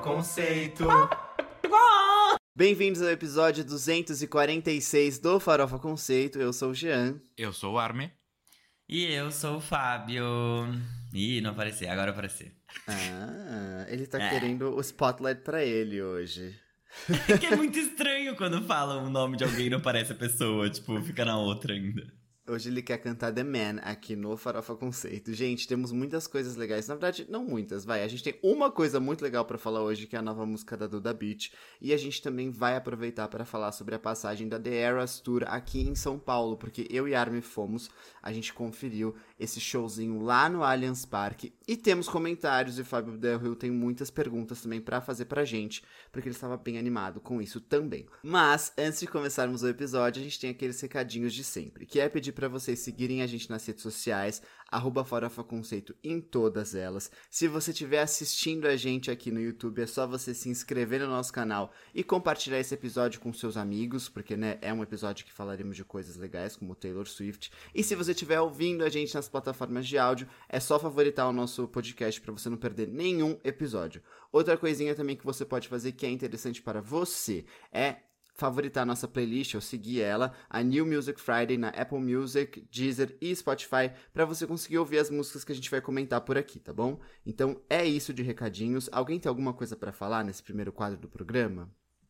Conceito. Bem-vindos ao episódio 246 do Farofa Conceito. Eu sou o Jean. Eu sou o Arme. E eu sou o Fábio. Ih, não apareci, agora eu apareci. Ah, ele tá querendo o spotlight pra ele hoje. É que é muito estranho quando falam o nome de alguém e não aparece a pessoa, tipo, fica na outra ainda. Hoje ele quer cantar The Man aqui no Farofa Conceito. Gente, temos muitas coisas legais. Na verdade, não muitas, vai. A gente tem uma coisa muito legal pra falar hoje, que é a nova música da Duda Beat. E a gente também vai aproveitar para falar sobre a passagem da The Eras Tour aqui em São Paulo, porque eu e a Armin fomos, a gente conferiu esse showzinho lá no Allianz Parque. E temos comentários, e o Fábio Del Rio tem muitas perguntas também pra fazer pra gente, porque ele estava bem animado com isso também. Mas, antes de começarmos o episódio, a gente tem aqueles recadinhos de sempre, que é pedir para vocês seguirem a gente nas redes sociais, @farofaconceito em todas elas. Se você estiver assistindo a gente aqui no YouTube, é só você se inscrever no nosso canal e compartilhar esse episódio com seus amigos, porque né, é um episódio que falaremos de coisas legais, como Taylor Swift. E se você estiver ouvindo a gente nas plataformas de áudio, é só favoritar o nosso podcast para você não perder nenhum episódio. Outra coisinha também que você pode fazer que é interessante para você é favoritar nossa playlist ou seguir ela, a New Music Friday na Apple Music, Deezer e Spotify, para você conseguir ouvir as músicas que a gente vai comentar por aqui, tá bom? Então é isso de recadinhos. Alguém tem alguma coisa para falar nesse primeiro quadro do programa?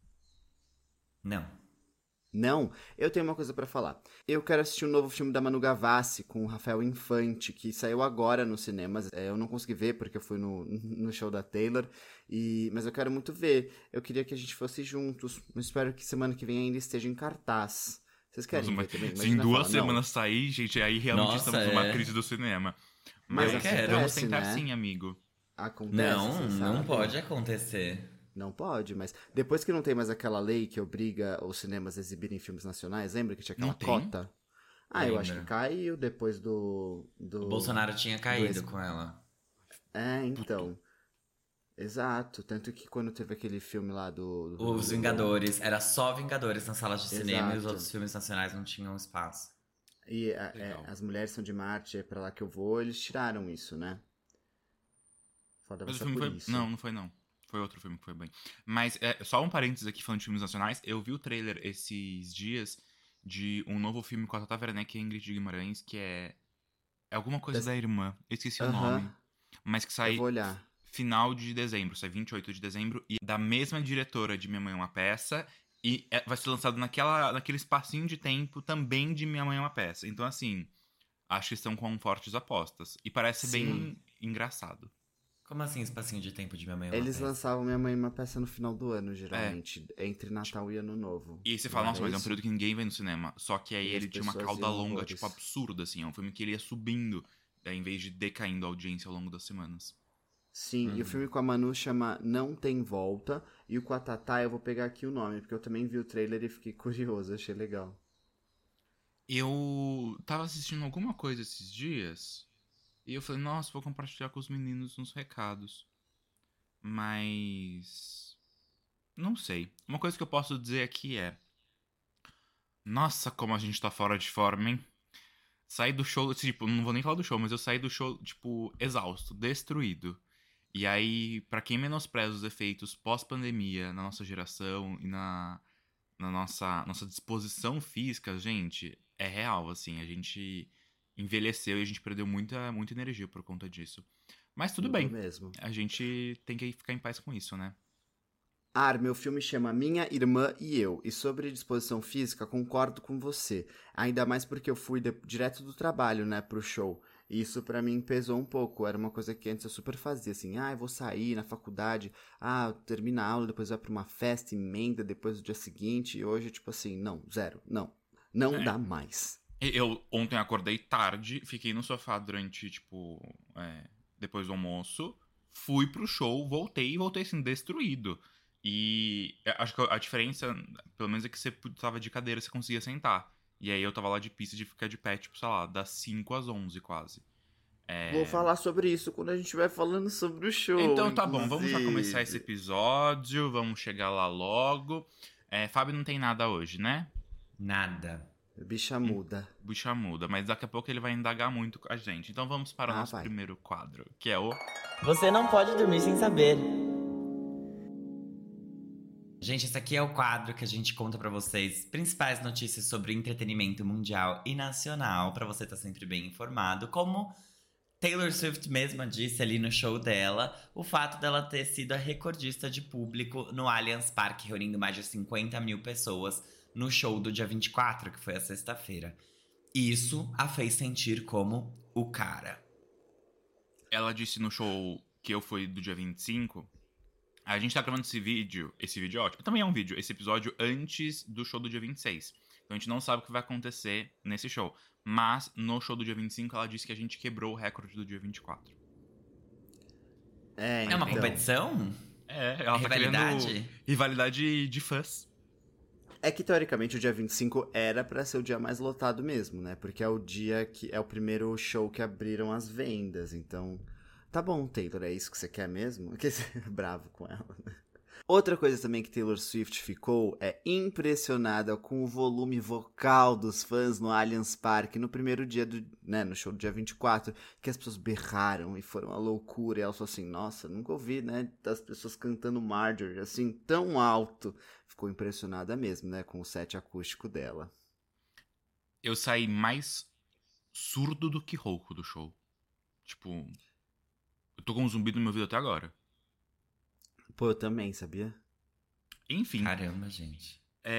Não? Eu tenho uma coisa pra falar. Eu quero assistir um novo filme da Manu Gavassi com o Rafael Infante, que saiu agora nos cinemas. Eu não consegui ver porque eu fui no show da Taylor, mas eu quero muito ver. Eu queria que a gente fosse juntos. Eu espero que semana que vem ainda esteja em cartaz. Vocês querem ver também? Se em 2 semanas sair, gente, aí realmente estamos numa crise do cinema. Mas eu quero. Vamos tentar né? Sim, amigo. Acontece, Não pode acontecer. Não pode, mas depois que não tem mais aquela lei que obriga os cinemas a exibirem filmes nacionais, lembra que tinha aquela cota? Eu acho que caiu depois do... O Bolsonaro tinha caído com ela. Então. Exato, tanto que quando teve aquele filme lá Os Vingadores, era só Vingadores nas salas de cinema. Exato. E os outros filmes nacionais não tinham espaço. E As Mulheres São de Marte, é pra lá que eu vou, eles tiraram isso, né? Foda Mas o você filme por foi... isso. Não foi não. Foi outro filme que foi bem. Mas, só um parênteses aqui falando de filmes nacionais, eu vi o trailer esses dias de um novo filme com a Tata Werneck e a Ingrid Guimarães, que é alguma coisa da irmã. Eu esqueci o nome. Mas que sai Eu vou olhar. final de dezembro, sai 28 de dezembro, e da mesma diretora de Minha Mãe é uma Peça, e vai ser lançado naquele espacinho de tempo também de Minha Mãe é uma Peça. Então, assim, acho que estão com fortes apostas. E parece bem engraçado. Como assim, espacinho de tempo de Minha Mãe é uma Eles Peça? lançavam Minha Mãe é uma Peça no final do ano, geralmente. Entre Natal e Ano Novo. E aí você fala, nossa, mas é um período que ninguém vem no cinema. Só que aí E ele as tinha uma pessoas cauda iam longa, horrores. tipo, absurda, assim. É um filme que ele ia subindo, em vez de decaindo a audiência ao longo das semanas. Sim, e o filme com a Manu chama Não Tem Volta. E o com a Tatá, eu vou pegar aqui o nome, porque eu também vi o trailer e fiquei curioso, achei legal. Eu tava assistindo alguma coisa esses dias, e eu falei, nossa, vou compartilhar com os meninos uns recados. Mas... não sei. Uma coisa que eu posso dizer aqui é... nossa, como a gente tá fora de forma, hein? Saí do show, tipo, não vou nem falar do show, mas eu saí do show, tipo, exausto, destruído. E aí, pra quem menospreza os efeitos pós-pandemia na nossa geração e na nossa disposição física, gente, é real, assim. A gente envelheceu e a gente perdeu muita, muita energia por conta disso. Mas tudo bem. Mesmo. A gente tem que ficar em paz com isso, né? Meu filme chama Minha Irmã e Eu. E sobre disposição física, concordo com você. Ainda mais porque eu fui direto do trabalho, né, pro show. E isso pra mim pesou um pouco. Era uma coisa que antes eu super fazia, assim. Eu vou sair na faculdade. Termina a aula, depois vai pra uma festa, emenda, depois do dia seguinte. E hoje, tipo assim, não, zero. Não dá mais. Eu ontem acordei tarde, fiquei no sofá durante, tipo, depois do almoço. Fui pro show, voltei assim, destruído. E acho que a diferença, pelo menos, é que você tava de cadeira, você conseguia sentar. E aí eu tava lá de pista de ficar de pé, tipo, sei lá, das 5 às 11 quase. Vou falar sobre isso quando a gente estiver falando sobre o show. Então tá bom, vamos já inclusive. começar esse episódio, vamos chegar lá logo. Fábio não tem nada hoje, né? Nada. Bicha muda. Bicha muda, mas daqui a pouco ele vai indagar muito com a gente. Então vamos para o nosso primeiro quadro, que é o... Você não pode dormir sem saber. Gente, esse aqui é o quadro que a gente conta pra vocês principais notícias sobre entretenimento mundial e nacional, pra você estar sempre bem informado. Como Taylor Swift mesma disse ali no show dela, o fato dela ter sido a recordista de público no Allianz Parque, reunindo mais de 50 mil pessoas no show do dia 24, que foi a sexta-feira. Isso a fez sentir como o cara. Ela disse no show que eu fui do dia 25. A gente tá gravando esse vídeo é ótimo. Também é um vídeo, esse episódio antes do show do dia 26. Então a gente não sabe o que vai acontecer nesse show. Mas no show do dia 25 ela disse que a gente quebrou o recorde do dia 24. É uma competição? Ela Rivalidade? tá querendo rivalidade de fãs. É que, teoricamente, o dia 25 era pra ser o dia mais lotado mesmo, né? Porque é o dia que é o primeiro show que abriram as vendas, então... Tá bom, Taylor, é isso que você quer mesmo? Que você é bravo com ela, né? Outra coisa também que Taylor Swift ficou é impressionada com o volume vocal dos fãs no Allianz Parque no primeiro dia no show do dia 24, que as pessoas berraram e foram à loucura. E ela falou assim, nossa, nunca ouvi, né, das pessoas cantando Marjorie assim tão alto. Ficou impressionada mesmo, né, com o set acústico dela. Eu saí mais surdo do que rouco do show. Tipo, eu tô com um zumbido no meu ouvido até agora. Pô, eu também, sabia? Enfim. Caramba, gente.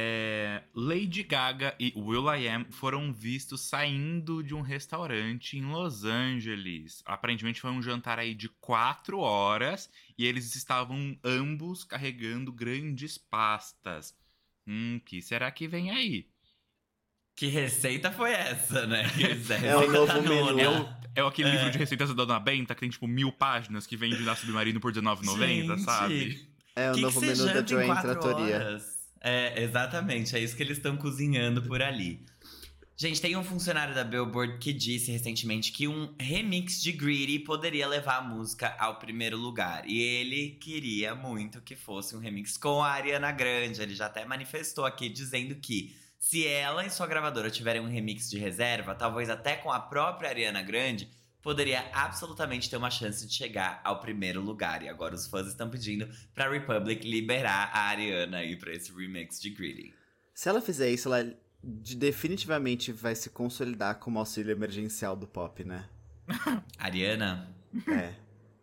Lady Gaga e will.i.am foram vistos saindo de um restaurante em Los Angeles. Aparentemente foi um jantar aí de 4 horas e eles estavam ambos carregando grandes pastas. Que será que vem aí? Que receita foi essa, né? É o novo menu. É aquele livro de receitas da Dona Benta que tem tipo 1000 páginas que vende na Submarino por R$19,90, sabe? É o novo menu da Joanne Trattoria. Exatamente, é isso que eles estão cozinhando por ali. Gente, tem um funcionário da Billboard que disse recentemente que um remix de Greedy poderia levar a música ao primeiro lugar. E ele queria muito que fosse um remix com a Ariana Grande. Ele já até manifestou aqui dizendo que se ela e sua gravadora tiverem um remix de reserva, talvez até com a própria Ariana Grande, poderia absolutamente ter uma chance de chegar ao primeiro lugar. E agora os fãs estão pedindo pra Republic liberar a Ariana aí pra esse remix de Greedy. Se ela fizer isso, ela definitivamente vai se consolidar como auxílio emergencial do pop, né? Ariana? É.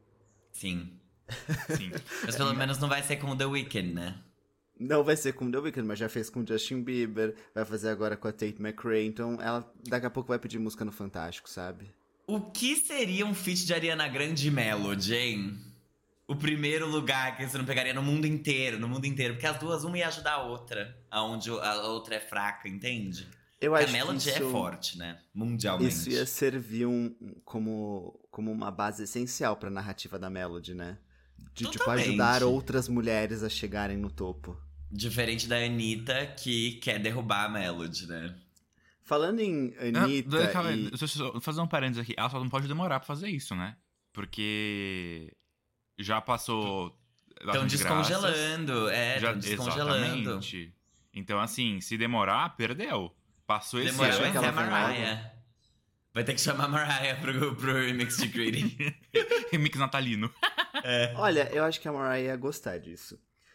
Sim. Sim. Mas pelo menos não vai ser com o The Weeknd, né? Não vai ser com o The Weeknd, mas já fez com o Justin Bieber, vai fazer agora com a Tate McRae, então ela daqui a pouco vai pedir música no Fantástico, sabe? O que seria um feat de Ariana Grande e Melody, hein? O primeiro lugar que você não pegaria no mundo inteiro, porque as duas, uma ia ajudar a outra, aonde a outra é fraca, entende? Eu Porque acho a Melody que isso, é forte, né? Mundialmente. Isso ia servir como uma base essencial pra narrativa da Melody, né? De tipo, Totalmente. ajudar outras mulheres a chegarem no topo. Diferente da Anitta, que quer derrubar a Melody, né? Falando em Anitta Calma, e... deixa eu só fazer um parênteses aqui. Ela só não pode demorar pra fazer isso, né? Porque já passou... Estão descongelando, Já, descongelando. exatamente. Então, assim, se demorar, perdeu. Passou esse Demorou, acha vai que ser a ela vai Mariah. Vai ter que chamar a Mariah pro remix de Greedy. remix natalino. Olha, eu acho que a Mariah ia gostar disso.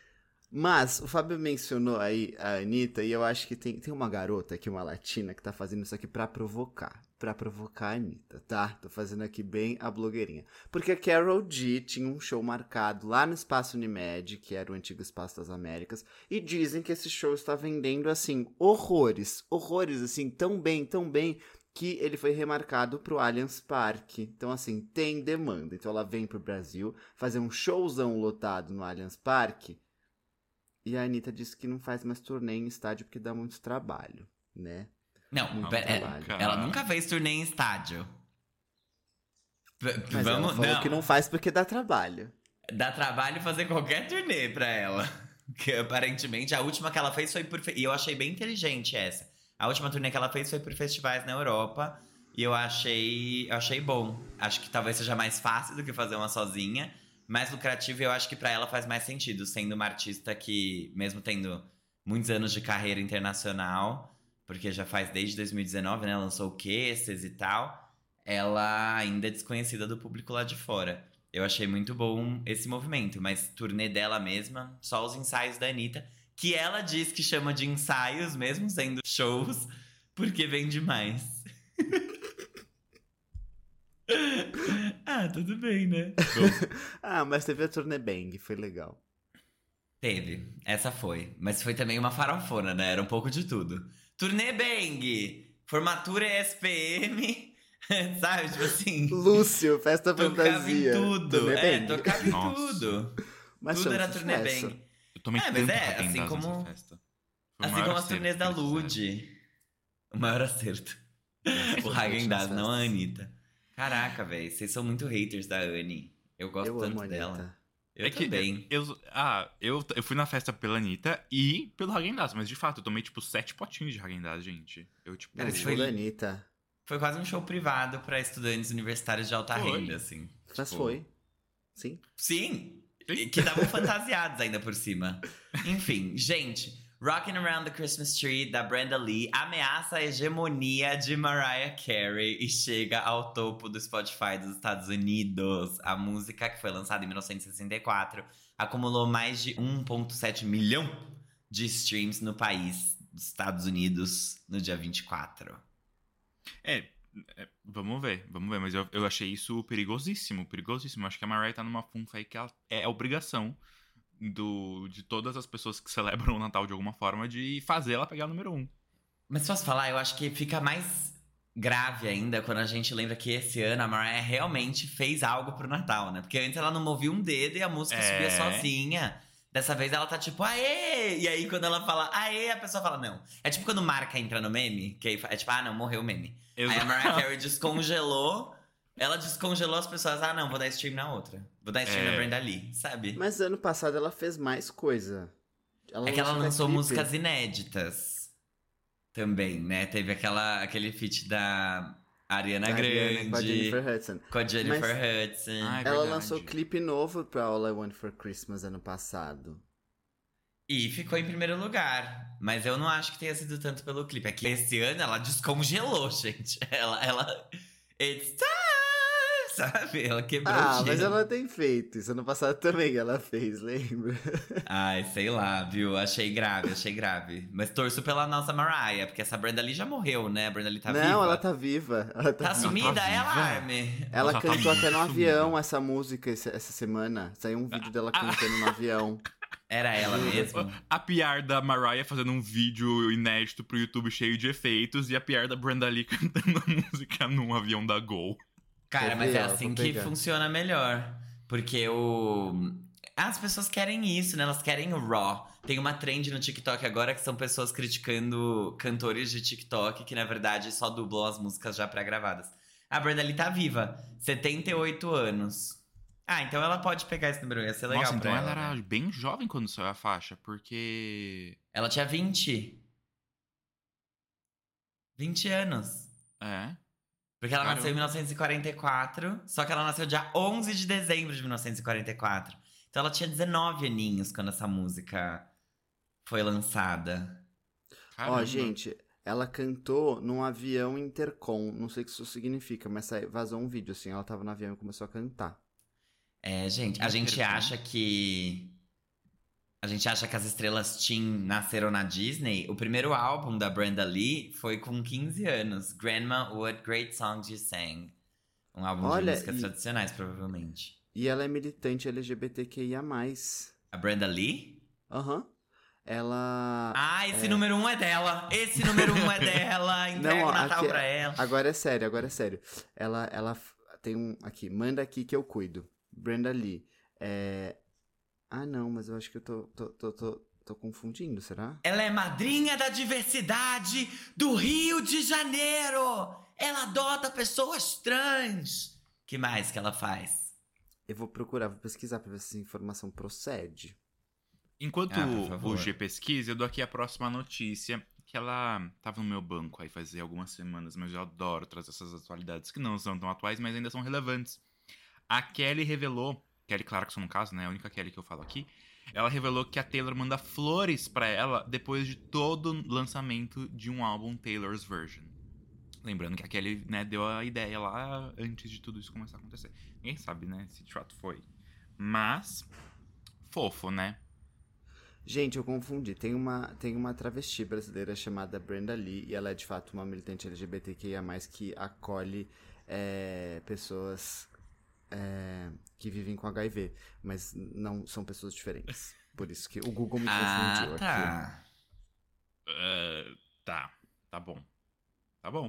Mas o Fábio mencionou aí a Anitta e eu acho que tem uma garota aqui, uma latina, que tá fazendo isso aqui pra provocar a Anitta, tá? Tô fazendo aqui bem a blogueirinha. Porque a Karol G tinha um show marcado lá no Espaço Unimed, que era o antigo Espaço das Américas, e dizem que esse show está vendendo, assim, horrores, assim, tão bem, que ele foi remarcado pro Allianz Parque. Então, assim, tem demanda. Então ela vem pro Brasil fazer um showzão lotado no Allianz Parque. E a Anitta disse que não faz mais turnê em estádio porque dá muito trabalho, né? Não, ela nunca fez turnê em estádio. Mas ela falou que não faz porque dá trabalho. Dá trabalho fazer qualquer turnê pra ela. Que aparentemente a última que ela fez foi por... E eu achei bem inteligente essa. A última turnê que ela fez foi por festivais na Europa. E eu achei bom. Acho que talvez seja mais fácil do que fazer uma sozinha. Mais lucrativo, eu acho que pra ela faz mais sentido, sendo uma artista que, mesmo tendo muitos anos de carreira internacional, porque já faz desde 2019, né? Lançou o Kisses e tal, ela ainda é desconhecida do público lá de fora. Eu achei muito bom esse movimento, mas turnê dela mesma, só os ensaios da Anitta, que ela diz que chama de ensaios, mesmo sendo shows, porque vem demais. Ah, tudo bem, né? Bom, Ah, mas teve a turnê Bang, foi legal. teve. Essa foi. Mas foi também uma farofona, né? Era um pouco de tudo. Turnê Bang! Formatura SPM. Sabe? Tipo assim. Lúcio, festa Tocava em fantasia. tudo. Turnê Bang. Tocava em Nossa. tudo. Mas Tudo foi um era turnê sucesso. Bang. Eu tomei Mas tanto é, Häagen-Dazs assim como. nessa festa. Foi o Assim maior como as acerto turnês que da eles fizeram. Lud. O maior acerto. O Foi Häagen-Dazs, ótimas não a festas. Anitta. Caraca, velho. Vocês são muito haters da Anne. Eu gosto Eu amo tanto a dela. Anitta. Eu também. Eu fui na festa pela Anitta e pelo Häagen-Dazs, mas de fato, eu tomei tipo 7 potinhos de Häagen-Dazs, gente. Eu, tipo. Cara, O isso show foi- da Anitta. Foi quase um show privado pra estudantes universitários de alta Foi. renda, assim. Mas Tipo, foi. Sim. Sim! Sim. Que estavam fantasiados ainda por cima. Enfim, gente. Rockin' Around the Christmas Tree, da Brenda Lee, ameaça a hegemonia de Mariah Carey e chega ao topo do Spotify dos Estados Unidos. A música, que foi lançada em 1964, acumulou mais de 1,7 milhão de streams no país dos Estados Unidos no dia 24. Vamos ver, mas eu achei isso perigosíssimo. Acho que a Mariah tá numa funfa aí que ela é obrigação de todas as pessoas que celebram o Natal de alguma forma de fazer ela pegar o número 1. Mas posso falar, eu acho que fica mais grave ainda quando a gente lembra que esse ano a Mariah realmente fez algo pro Natal, né? Porque antes ela não movia um dedo e a música subia sozinha. Dessa vez ela tá tipo, aê! E aí quando ela fala, aê, a pessoa fala, não. É tipo quando marca entra no meme, que aí é tipo, ah, não, morreu o meme. Aí a Mariah Carey descongelou, ela descongelou as pessoas, ah, não, vou dar stream na outra. Vou dar stream na Brenda Lee, sabe? Mas ano passado ela fez mais coisa. É que ela até lançou clipe. músicas inéditas também, né? Teve aquele feat da Ariana Grande Com a Jennifer Hudson. com a Jennifer Mas- Hudson. É Ela verdade. lançou clipe novo pra All I Want for Christmas ano passado. E ficou em primeiro lugar. Mas eu não acho que tenha sido tanto pelo clipe. É que esse ano ela descongelou, gente. Ela. It's time! Sabe? Ela quebrou o Ah, mas gelo. ela tem feito. Isso ano passado também ela fez, lembra? Ai, sei lá, viu? Achei grave. Mas torço pela nossa Mariah, porque essa Brenda Lee já morreu, né? A Brenda Lee tá viva. Não, ela tá viva. Ela tá Tá viva. sumida, viva? ela, Arme. Ela Ela tá cantou até no muito avião sumida. essa música essa semana. Saiu um vídeo dela cantando no avião. Era ela mesmo? A PR da Mariah fazendo um vídeo inédito pro YouTube cheio de efeitos e a PR da Brenda Lee cantando a música num avião da Gol. Cara, Vou mas ver é ela, assim vou que pegar. funciona melhor. Porque as pessoas querem isso, né? Elas querem o raw. Tem uma trend no TikTok agora que são pessoas criticando cantores de TikTok que, na verdade, só dublam as músicas já pré-gravadas. A Brenda Lee tá viva, 78 anos. Ah, então ela pode pegar esse número, ia ser legal Nossa, pra então ela ela. era Né? bem jovem quando saiu a faixa, porque. Ela tinha 20. 20 anos. É. Porque ela Caramba. nasceu em 1944, só que ela nasceu dia 11 de dezembro de 1944. Então ela tinha 19 aninhos quando essa música foi lançada. Caramba. Ó, gente, ela cantou num avião intercom. Não sei o que isso significa, mas vazou um vídeo assim. Ela tava no avião e começou a cantar. É, gente, a gente Intercom. acha que. A gente acha que as estrelas teen nasceram na Disney. O primeiro álbum da Brenda Lee foi com 15 anos. Grandma, What Great Songs You Sang. Um álbum Olha, de músicas e- tradicionais, provavelmente. E ela é militante LGBTQIA+. A Brenda Lee? Aham. Ela... Ah, esse número 1 é dela! Esse número 1 é dela! Entrega Não, o Natal aqui- pra ela. Agora é sério. Ela tem um aqui, manda aqui que eu cuido. Brenda Lee. Ah, não, mas eu acho que eu tô confundindo, será? Ela é madrinha da diversidade do Rio de Janeiro! Ela adota pessoas trans! Que mais que ela faz? Eu vou procurar, vou pesquisar pra ver se essa informação procede. Enquanto por favor. o G pesquisa, eu dou aqui a próxima notícia, que ela tava no meu banco aí fazia algumas semanas, mas eu adoro trazer essas atualidades que não são tão atuais, mas ainda são relevantes. A Kelly revelou, Kelly Clarkson no caso, né, a única Kelly que eu falo aqui, ela revelou que a Taylor manda flores pra ela depois de todo o lançamento de um álbum Taylor's Version. Lembrando que a Kelly, né, deu a ideia lá antes de tudo isso começar a acontecer. Ninguém sabe, né, se de fato foi. Mas, fofo, né? Gente, eu confundi. Tem uma travesti brasileira chamada Brenda Lee, e ela é de fato uma militante LGBTQIA+, que acolhe pessoas que vivem com HIV, mas não são pessoas diferentes. Por isso que o Google me confundiu aqui. Tá. Tá bom. Tá bom.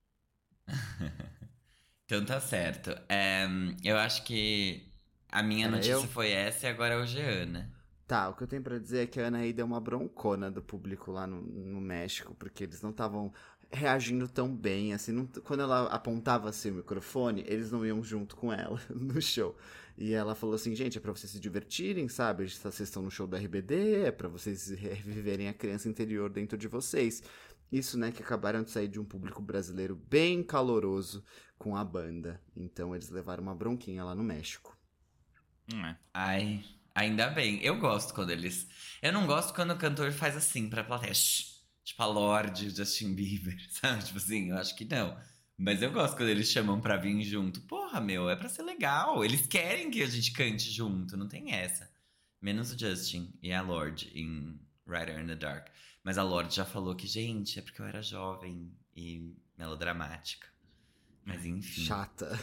Então tá certo. Eu acho que a minha Era notícia eu? foi essa e agora é o Jean, né? Tá, o que eu tenho pra dizer é que a Anaí deu uma broncona do público lá no México, porque eles não estavam reagindo tão bem, assim, quando ela apontava assim o microfone, eles não iam junto com ela no show. E ela falou assim, gente, é pra vocês se divertirem, sabe? Vocês estão no show do RBD, é pra vocês reviverem a criança interior dentro de vocês. Isso, né, que acabaram de sair de um público brasileiro bem caloroso com a banda. Então eles levaram uma bronquinha lá no México. É. Ai, ainda bem. Eu gosto quando eles. Eu não gosto quando o cantor faz assim pra plateia. Shh, tipo a Lorde, o Justin Bieber, sabe? Tipo assim, eu acho que não. Mas eu gosto quando eles chamam pra vir junto. Porra, meu, é pra ser legal. Eles querem que a gente cante junto, não tem essa. Menos o Justin e a Lorde em Rider in the Dark. Mas a Lorde já falou que, gente, é porque eu era jovem e melodramática. Mas enfim. Chata.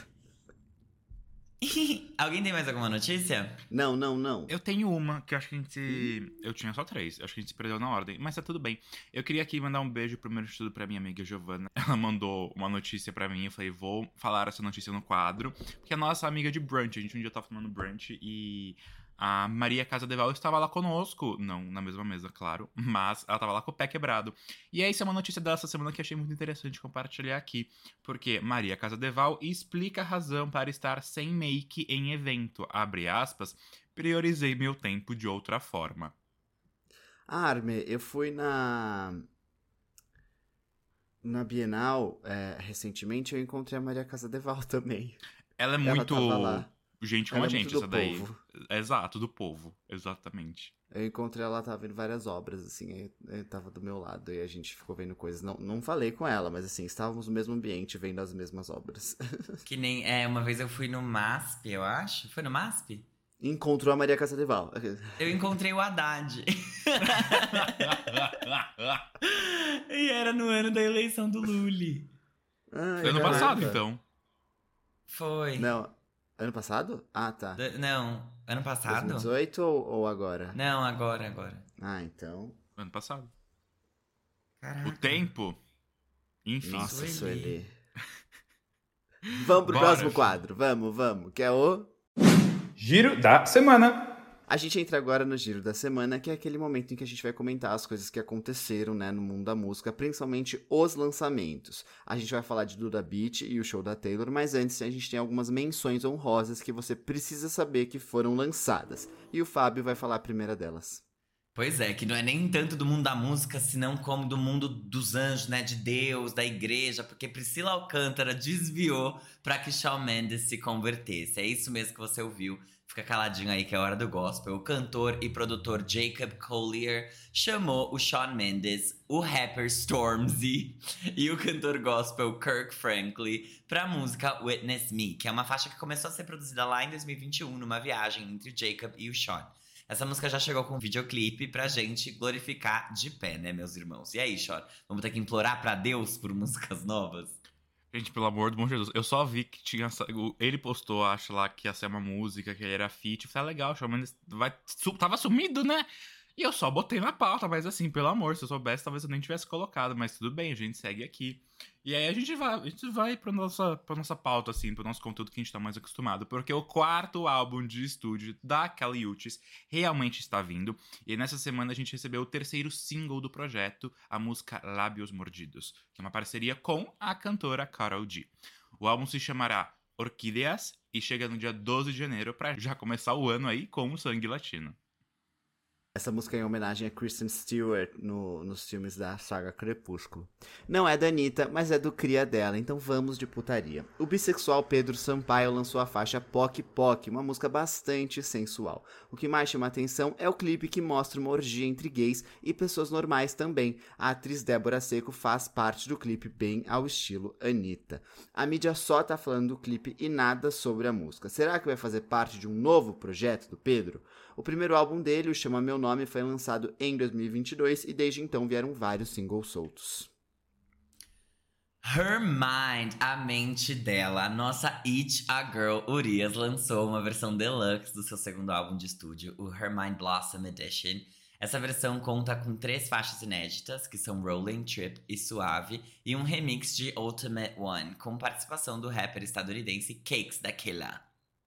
Alguém tem mais alguma notícia? Não. Eu tenho uma que eu acho que a gente. Eu tinha só 3. Acho que a gente se perdeu na ordem. Mas tá tudo bem. Eu queria aqui mandar um beijo primeiro de tudo pra minha amiga Giovana. Ela mandou uma notícia pra mim. Eu falei, vou falar essa notícia no quadro. Porque a nossa amiga de brunch. A gente um dia tava tomando brunch e a Maria Casadeval estava lá conosco. Não na mesma mesa, claro. Mas ela tava lá com o pé quebrado. E essa é uma notícia dessa semana que achei muito interessante compartilhar aqui. Porque Maria Casadeval explica a razão para estar sem make em evento. Abre aspas. Priorizei meu tempo de outra forma. Arme, eu fui na Bienal recentemente, eu encontrei a Maria Casadeval também. Ela é Ela muito tava lá. gente como Ela a é muito gente, do essa daí. povo. Exato, do povo. Exatamente. Eu encontrei ela, tava vendo várias obras, assim, aí tava do meu lado e a gente ficou vendo coisas. Não falei com ela, mas assim, estávamos no mesmo ambiente vendo as mesmas obras. Que nem. Uma vez eu fui no MASP, eu acho. Foi no MASP? Encontrou a Maria Casadeval. Eu encontrei o Haddad. E era no ano da eleição do Lully. Ai, Foi ano caraca. passado, então. Foi. Não, ano passado? Ah, tá. Não, ano passado? 2018 ou agora? Não, agora. Ah, então. Ano passado. Caraca. O tempo. Enfim. Nossa, Sueli. Sueli. Vamos pro Bora, próximo filho. quadro. Vamos. Que é o... Giro da semana. A gente entra agora no Giro da Semana, que é aquele momento em que a gente vai comentar as coisas que aconteceram, né, no mundo da música, principalmente os lançamentos. A gente vai falar de Duda Beat e o show da Taylor, mas antes a gente tem algumas menções honrosas que você precisa saber que foram lançadas. E o Fábio vai falar a primeira delas. Pois é, que não é nem tanto do mundo da música, senão como do mundo dos anjos, né? De Deus, da igreja, porque Priscila Alcântara desviou pra que Shawn Mendes se convertesse. É isso mesmo que você ouviu. Fica caladinho aí que é hora do gospel. O cantor e produtor Jacob Collier chamou o Shawn Mendes, o rapper Stormzy e o cantor gospel Kirk Franklin pra música Witness Me, que é uma faixa que começou a ser produzida lá em 2021, numa viagem entre Jacob e o Shawn. Essa música já chegou com um videoclipe pra gente glorificar de pé, né, meus irmãos? E aí, Shawn? Vamos ter que implorar pra Deus por músicas novas? Gente, pelo amor do bom Jesus. Eu só vi que tinha. Ele postou, acho lá, que ia ser uma música, que ele era feat. Tá legal, Shawn Mendes tava sumido, né? E eu só botei na pauta, mas assim, pelo amor, se eu soubesse, talvez eu nem tivesse colocado. Mas tudo bem, a gente segue aqui. E aí a gente vai pra nossa pauta, assim, pro nosso conteúdo que a gente tá mais acostumado. Porque o quarto álbum de estúdio da Kali Uchis realmente está vindo. E nessa semana a gente recebeu o terceiro single do projeto, a música Lábios Mordidos, que é uma parceria com a cantora Karol G. O álbum se chamará Orquídeas e chega no dia 12 de janeiro pra já começar o ano aí com o sangue latino. Essa música é em homenagem a Kristen Stewart nos filmes da saga Crepúsculo. Não é da Anitta, mas é do cria dela, então vamos de putaria. O bissexual Pedro Sampaio lançou a faixa Poc Poc, uma música bastante sensual. O que mais chama atenção é o clipe que mostra uma orgia entre gays e pessoas normais também. A atriz Débora Seco faz parte do clipe bem ao estilo Anitta. A mídia só tá falando do clipe e nada sobre a música. Será que vai fazer parte de um novo projeto do Pedro? O primeiro álbum dele, o Chama Meu Nome, foi lançado em 2022 e desde então vieram vários singles soltos. Her Mind, a mente dela, a nossa It a Girl Urias lançou uma versão deluxe do seu segundo álbum de estúdio, o Her Mind Blossom Edition. Essa versão conta com 3 faixas inéditas, que são Rolling, Trip e Suave, e um remix de Ultimate One, com participação do rapper estadunidense Cakes da Killa.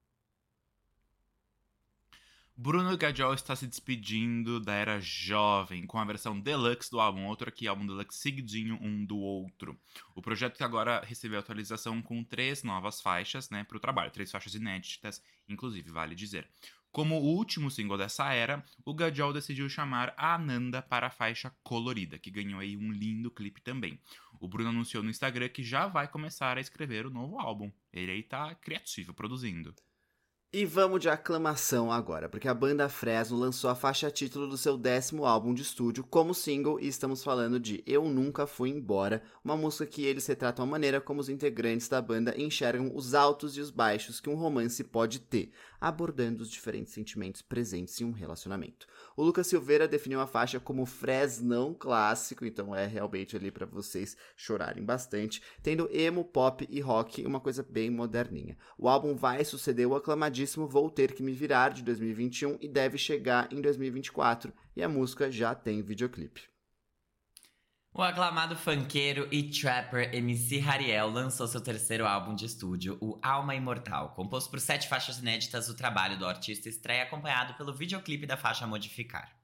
Bruno Gajol está se despedindo da era jovem com a versão deluxe do álbum, outro aqui, álbum deluxe seguidinho um do outro. O projeto que agora recebeu atualização com 3 novas faixas, né, para o trabalho, 3 faixas inéditas, inclusive, vale dizer. Como o último single dessa era, o Gajol decidiu chamar a Ananda para a faixa Colorida, que ganhou aí um lindo clipe também. O Bruno anunciou no Instagram que já vai começar a escrever o novo álbum. Ele aí tá criativo, produzindo. E vamos de aclamação agora, porque a banda Fresno lançou a faixa título do seu 10º álbum de estúdio como single e estamos falando de Eu Nunca Fui Embora, uma música que eles retratam a maneira como os integrantes da banda enxergam os altos e os baixos que um romance pode ter, abordando os diferentes sentimentos presentes em um relacionamento. O Lucas Silveira definiu a faixa como Fresnão clássico, então é realmente ali para vocês chorarem bastante, tendo emo, pop e rock, uma coisa bem moderninha. O álbum vai suceder o aclamadíssimo Vou Ter Que Me Virar, de 2021, e deve chegar em 2024, e a música já tem videoclipe. O aclamado funkeiro e trapper MC Hariel lançou seu 3º álbum de estúdio, o Alma Imortal. Composto por 7 faixas inéditas, o trabalho do artista estreia acompanhado pelo videoclipe da faixa Modificar.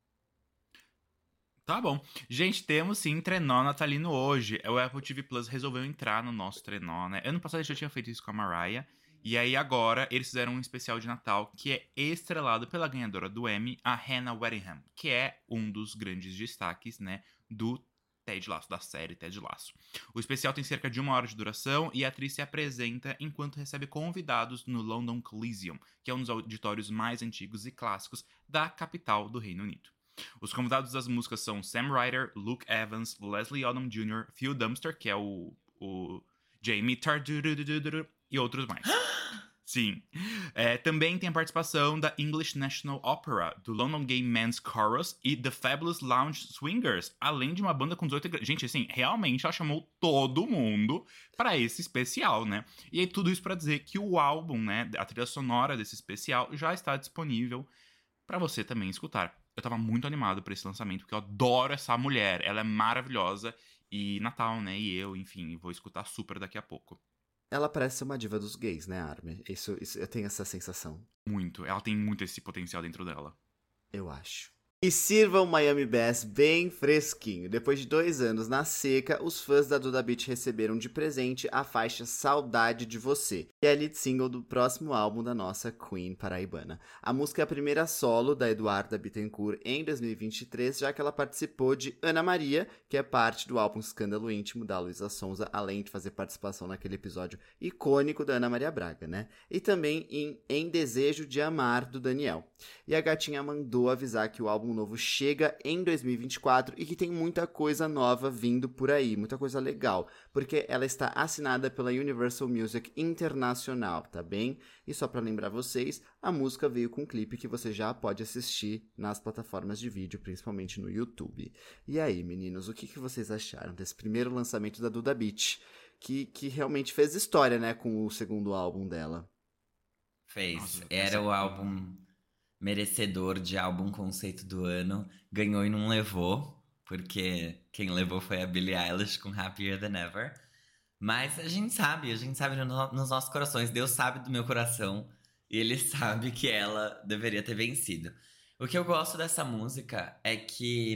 Tá bom. Gente, temos sim trenó natalino hoje. O Apple TV Plus resolveu entrar no nosso trenó, né? Ano passado a gente já tinha feito isso com a Mariah. E aí agora eles fizeram um especial de Natal que é estrelado pela ganhadora do Emmy, a Hannah Waddingham, que é um dos grandes destaques, né, do Ted Lasso, da série Ted Lasso. O especial tem cerca de 1 hora de duração e a atriz se apresenta enquanto recebe convidados no London Coliseum, que é um dos auditórios mais antigos e clássicos da capital do Reino Unido. Os convidados das músicas são Sam Ryder, Luke Evans, Leslie Odom Jr., Phil Dempster, que é o Jamie Tardudududu, e outros mais. Sim. Também tem a participação da English National Opera, do London Gay Men's Chorus e The Fabulous Lounge Swingers, além de uma banda com 18 integrantes. Gente, assim, realmente ela chamou todo mundo para esse especial, né? E aí tudo isso para dizer que o álbum, né, a trilha sonora desse especial já está disponível para você também escutar. Eu tava muito animado para esse lançamento, porque eu adoro essa mulher, ela é maravilhosa, e Natal, né, e eu, enfim, vou escutar super daqui a pouco. Ela parece ser uma diva dos gays, né, Armin? Isso, eu tenho essa sensação. Muito. Ela tem muito esse potencial dentro dela. Eu acho. E sirva um Miami Bass bem fresquinho. Depois de 2 anos na seca, os fãs da Duda Beat receberam de presente a faixa Saudade de Você, que é a lead single do próximo álbum da nossa Queen paraibana. A música é a primeira solo da Eduarda Bittencourt em 2023, já que ela participou de Ana Maria, que é parte do álbum Escândalo Íntimo da Luísa Sonza, além de fazer participação naquele episódio icônico da Ana Maria Braga, né? E também em Desejo de Amar, do Daniel. E a gatinha mandou avisar que o álbum novo chega em 2024 e que tem muita coisa nova vindo por aí, muita coisa legal, porque ela está assinada pela Universal Music Internacional, tá bem? E só pra lembrar vocês, a música veio com um clipe que você já pode assistir nas plataformas de vídeo, principalmente no YouTube. E aí, meninos, o que vocês acharam desse primeiro lançamento da Duda Beat, que realmente fez história, né, com o segundo álbum dela? Fez. Nossa, Era o álbum merecedor de álbum conceito do ano. Ganhou e não levou, porque quem levou foi a Billie Eilish com Happier Than Ever. Mas a gente sabe nos nossos corações. Deus sabe do meu coração e Ele sabe que ela deveria ter vencido. O que eu gosto dessa música é que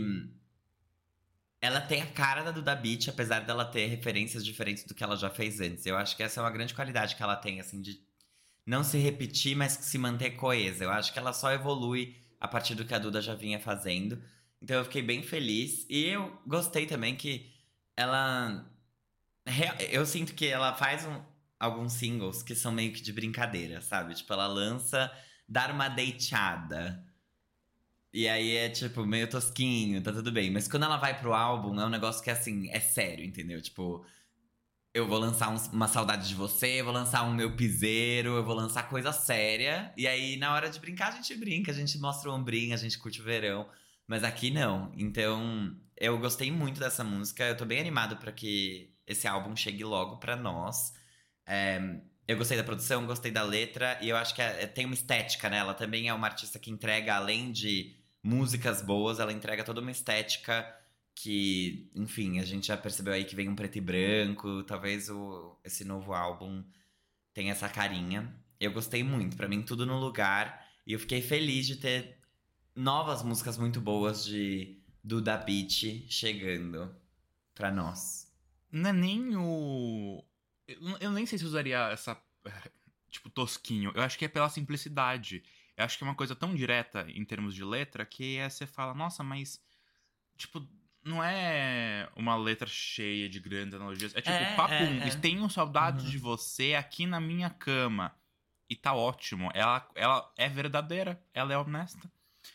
ela tem a cara da Duda Beat, apesar dela ter referências diferentes do que ela já fez antes. Eu acho que essa é uma grande qualidade que ela tem, assim, de não se repetir, mas se manter coesa. Eu acho que ela só evolui a partir do que a Duda já vinha fazendo. Então eu fiquei bem feliz. E eu gostei também que ela... Eu sinto que ela faz alguns singles que são meio que de brincadeira, sabe? Tipo, ela lança Dar Uma Deitada. E aí é, tipo, meio tosquinho, tá tudo bem. Mas quando ela vai pro álbum, é um negócio que, assim, é sério, entendeu? Tipo, eu vou lançar uma Saudade de Você, eu vou lançar um Meu Piseiro, eu vou lançar coisa séria. E aí, na hora de brincar, a gente brinca, a gente mostra o ombrinho, a gente curte o verão. Mas aqui não. Então, eu gostei muito dessa música. Eu tô bem animado pra que esse álbum chegue logo pra nós. Eu gostei da produção, gostei da letra. E eu acho que tem uma estética, né? Ela também é uma artista que entrega, além de músicas boas, ela entrega toda uma estética que, enfim, a gente já percebeu aí que vem um preto e branco. Talvez esse novo álbum tenha essa carinha. Eu gostei muito, pra mim tudo no lugar. E eu fiquei feliz de ter novas músicas muito boas de Duda Beat chegando pra nós. Não é nem o... Eu nem sei se usaria essa... Tipo, tosquinho. Eu acho que é pela simplicidade. Eu acho que é uma coisa tão direta em termos de letra que você fala, nossa, mas... Tipo, não é uma letra cheia de grandes analogias. É tipo, papum, tenho saudades de você aqui na minha cama. E tá ótimo. Ela é verdadeira, ela é honesta.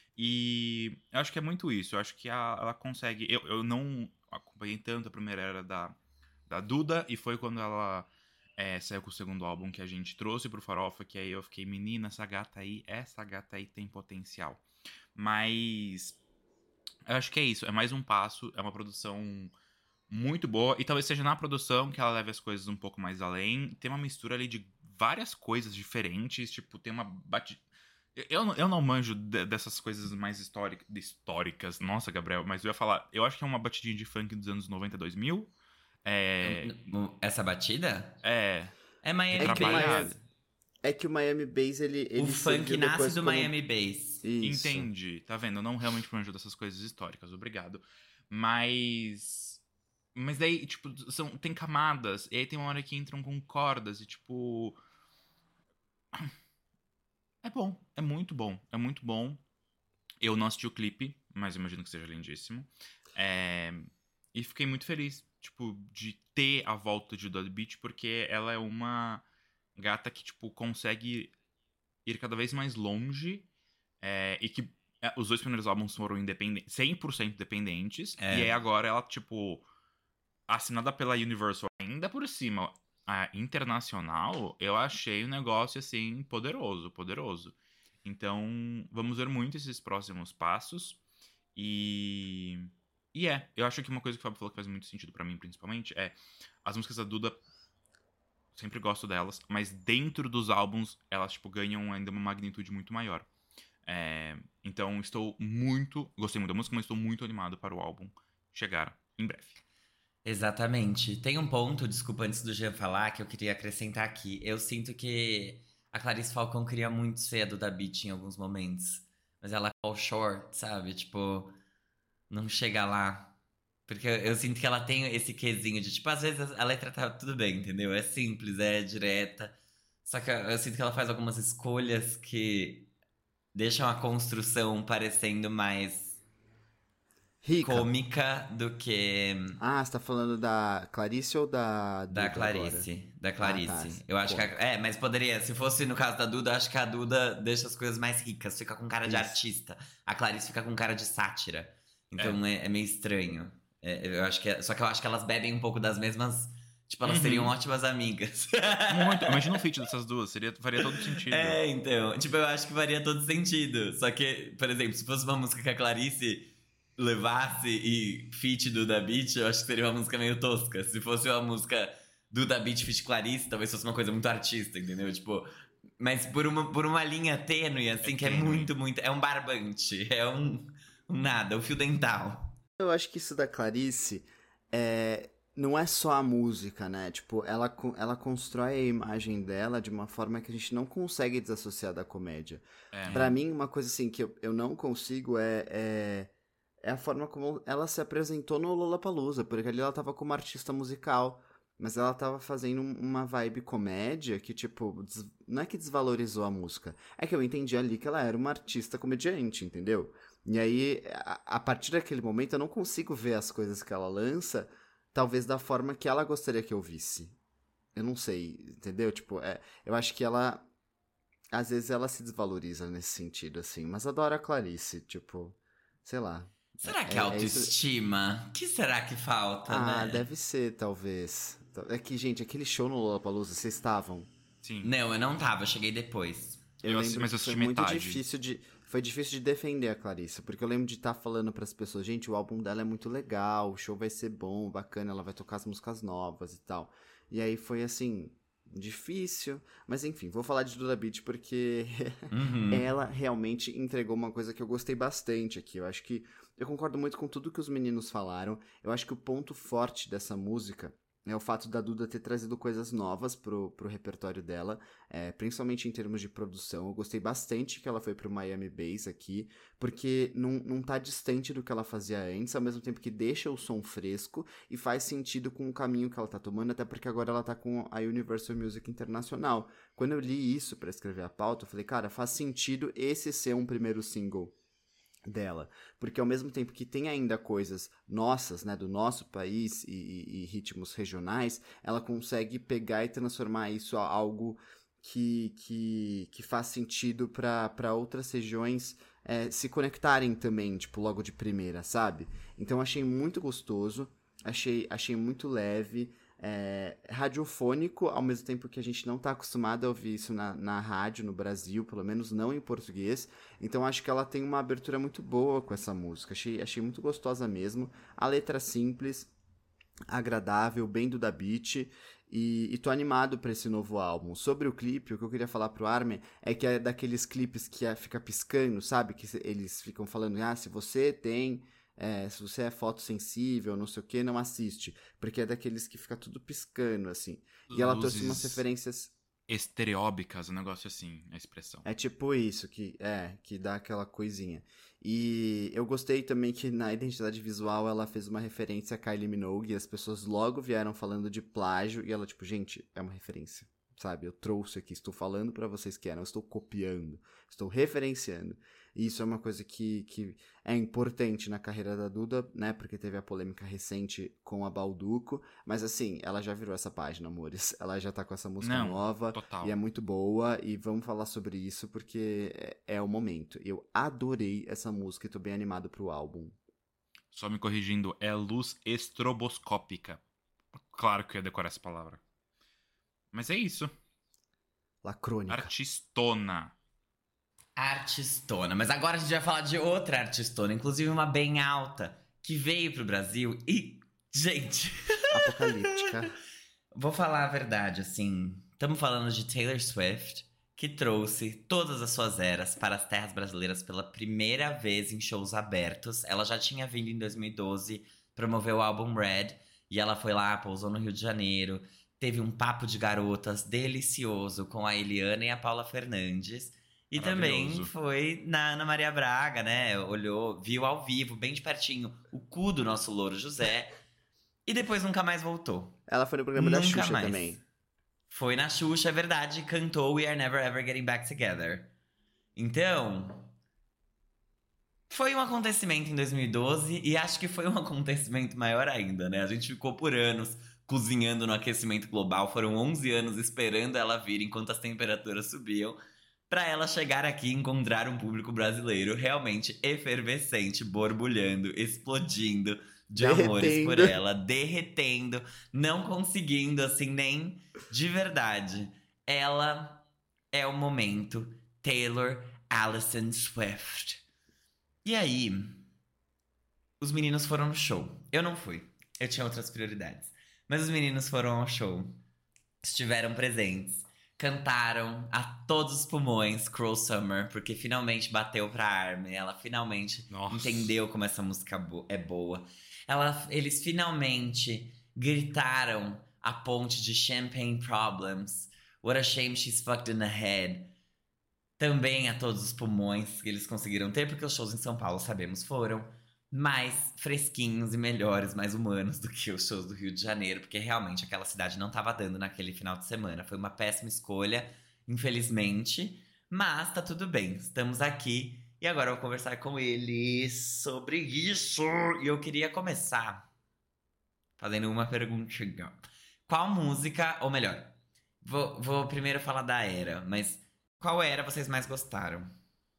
E eu acho que é muito isso. Eu acho que ela consegue... Eu não acompanhei tanto a primeira era da Duda, e foi quando ela saiu com o segundo álbum que a gente trouxe pro Farofa, que aí eu fiquei, menina, essa gata aí tem potencial. Mas eu acho que é isso, é mais um passo, é uma produção muito boa, e talvez seja na produção que ela leve as coisas um pouco mais além. Tem uma mistura ali de várias coisas diferentes, tipo, tem uma batida... Eu não manjo dessas coisas mais históricas. Nossa, Gabriel, mas eu ia falar, eu acho que é uma batidinha de funk dos anos 90, 2000. Essa batida? É Miami trabalhado. Bass. É que o Miami Bass, ele O funk serviu nasce depois do como... Miami Bass. Isso. Entendi, tá vendo? Eu não realmente manjo dessas coisas históricas, obrigado. Mas daí, tipo, tem camadas, e aí tem uma hora que entram com cordas, e tipo... É bom, é muito bom, é muito bom. Eu não assisti o clipe, mas imagino que seja lindíssimo. E fiquei muito feliz, tipo, de ter a volta de Duda Beat, porque ela é uma gata que, tipo, consegue ir cada vez mais longe, e que os dois primeiros álbuns foram 100% independentes, e aí agora ela, tipo, assinada pela Universal ainda por cima, a internacional, eu achei um negócio, assim, poderoso, poderoso. Então, vamos ver muito esses próximos passos. Eu acho que uma coisa que o Fábio falou que faz muito sentido pra mim, principalmente, é as músicas da Duda, sempre gosto delas, mas dentro dos álbuns, elas, tipo, ganham ainda uma magnitude muito maior. Então, gostei muito da música, mas estou muito animado para o álbum chegar em breve. Exatamente. Tem um ponto, desculpa, antes do Jean falar, que eu queria acrescentar aqui. Eu sinto que a Clarice Falcão queria muito ser a Duda Beat em alguns momentos. Mas ela fall short, sabe? Tipo, não chega lá. Porque eu sinto que ela tem esse quesinho de, tipo, às vezes a letra tá tudo bem, entendeu? É simples, é direta. Só que eu sinto que ela faz algumas escolhas que deixam a construção parecendo mais Rica. cômica do que... Ah, você tá falando da Clarice ou da Duda Da Clarice. agora? Da Clarice. Ah, tá. Eu acho que... mas poderia... Se fosse no caso da Duda, eu acho que a Duda deixa as coisas mais ricas. Fica com cara de Isso. artista. A Clarice fica com cara de sátira. Então é meio estranho. Eu acho que... Só que eu acho que elas bebem um pouco das mesmas... Tipo, elas seriam ótimas amigas. Muito. Imagina um feat dessas duas. Faria todo sentido. Então. Tipo, eu acho que faria todo sentido. Só que, por exemplo, se fosse uma música que a Clarice levasse e feat Duda Beat, eu acho que seria uma música meio tosca. Se fosse uma música Duda Beat feat Clarice, talvez fosse uma coisa muito artista, entendeu? Tipo, mas por uma linha tênue, assim, que tênue. é muito, muito... É um barbante, é um nada, um fio dental. Eu acho que isso da Clarice não é só a música, né? Tipo, ela constrói a imagem dela de uma forma que a gente não consegue desassociar da comédia. Pra mim, uma coisa assim que eu não consigo é a forma como ela se apresentou no Lollapalooza, porque ali ela tava como artista musical. mas ela tava fazendo uma vibe comédia que, tipo, não é que desvalorizou a música, é que eu entendi ali que ela era uma artista comediante, entendeu? E aí, a partir daquele momento, eu não consigo ver as coisas que ela lança, talvez da forma que ela gostaria que eu visse. Eu não sei, entendeu? Tipo, eu acho que ela, às vezes, ela se desvaloriza nesse sentido, assim, mas adoro a Clarice, tipo, sei lá. Será que é Isso. autoestima? O que será que falta, Ah, né? deve ser, talvez. É que, gente, aquele show no Lollapalooza, vocês estavam? Sim. Não, eu não tava, eu cheguei depois. Eu lembro Mas eu que foi assisti muito metade. difícil de. Foi difícil de defender a Clarissa, porque eu lembro de estar falando pras pessoas, gente, o álbum dela é muito legal, o show vai ser bom, bacana, ela vai tocar as músicas novas e tal. E aí foi assim, difícil, mas enfim, vou falar de Duda Beat porque Uhum. ela realmente entregou uma coisa que eu gostei bastante aqui. Eu acho que eu concordo muito com tudo que os meninos falaram. Eu acho que o ponto forte dessa música é o fato da Duda ter trazido coisas novas pro repertório dela, principalmente em termos de produção. Eu gostei bastante que ela foi pro Miami Bass aqui, porque não tá distante do que ela fazia antes, ao mesmo tempo que deixa o som fresco e faz sentido com o caminho que ela tá tomando, até porque agora ela tá com a Universal Music Internacional. Quando eu li isso pra escrever a pauta, eu falei, cara, faz sentido esse ser um primeiro single dela, porque ao mesmo tempo que tem ainda coisas nossas, né, do nosso país e ritmos regionais, ela consegue pegar e transformar isso a algo que faz sentido para outras regiões se conectarem também, tipo, logo de primeira, sabe? Então achei muito gostoso, achei muito leve, radiofônico, ao mesmo tempo que a gente não tá acostumado a ouvir isso na rádio no Brasil, pelo menos não em português. Então acho que ela tem uma abertura muito boa com essa música. Achei muito gostosa mesmo. A letra simples, agradável, bem do Da Beat. E tô animado pra esse novo álbum. Sobre o clipe, o que eu queria falar pro Armin é que é daqueles clipes que fica piscando, sabe? Que eles ficam falando, se você tem. Se você é fotossensível, não sei o que, não assiste. Porque é daqueles que fica tudo piscando, assim. E ela trouxe umas Luzes referências. estereóbicas, um negócio assim, a expressão. É tipo isso, que dá aquela coisinha. E eu gostei também que na identidade visual ela fez uma referência a Kylie Minogue e as pessoas logo vieram falando de plágio e ela tipo, gente, é uma referência, sabe? Eu trouxe aqui, estou falando pra vocês que eram, estou copiando, estou referenciando. E isso é uma coisa que é importante na carreira da Duda, né? Porque teve a polêmica recente com a Balduco. Mas assim, ela já virou essa página, amores. Ela já tá com essa música Não, nova. total. E é muito boa. E vamos falar sobre isso porque é o momento. Eu adorei essa música e tô bem animado pro álbum. Só me corrigindo, é luz estroboscópica. Claro que eu ia decorar essa palavra. Mas é isso. Lacrônica. Artistona. Artistona. Mas agora a gente vai falar de outra artistona, inclusive uma bem alta, que veio pro Brasil e. Gente. Apocalíptica. Vou falar a verdade, assim. Estamos falando de Taylor Swift, que trouxe todas as suas eras para as terras brasileiras pela primeira vez em shows abertos. Ela já tinha vindo em 2012 promover o álbum Red, e ela foi lá, pousou no Rio de Janeiro, teve um papo de garotas delicioso com a Eliana e a Paula Fernandes. E também Maravilhoso. foi na Ana Maria Braga, né? Olhou, viu ao vivo, bem de pertinho, o cu do nosso Louro José. E depois nunca mais voltou. Ela foi no programa da Nunca Xuxa mais. também. Foi na Xuxa, é verdade, cantou We Are Never Ever Getting Back Together. Então, foi um acontecimento em 2012 e acho que foi um acontecimento maior ainda, né? A gente ficou por anos cozinhando no aquecimento global, foram 11 anos esperando ela vir enquanto as temperaturas subiam, pra ela chegar aqui e encontrar um público brasileiro realmente efervescente, borbulhando, explodindo de amores por Derretendo. ela, derretendo, não conseguindo, assim, nem de verdade. Ela é o momento Taylor Allison Swift. E aí, os meninos foram no show. Eu não fui, eu tinha outras prioridades. Mas os meninos foram ao show, estiveram presentes, cantaram a todos os pulmões Cruel Summer, porque finalmente bateu pra Armin, ela finalmente Nossa. entendeu como essa música é boa. Eles finalmente gritaram a ponte de Champagne Problems, What a Shame She's Fucked in the Head, também a todos os pulmões que eles conseguiram ter, porque os shows em São Paulo, sabemos, foram mais fresquinhos e melhores, mais humanos do que os shows do Rio de Janeiro, porque realmente aquela cidade não tava dando naquele final de semana. Foi uma péssima escolha, infelizmente, mas tá tudo bem, estamos aqui e agora eu vou conversar com ele sobre isso. E eu queria começar fazendo uma perguntinha. Qual música, ou melhor, vou primeiro falar da era, mas qual era vocês mais gostaram?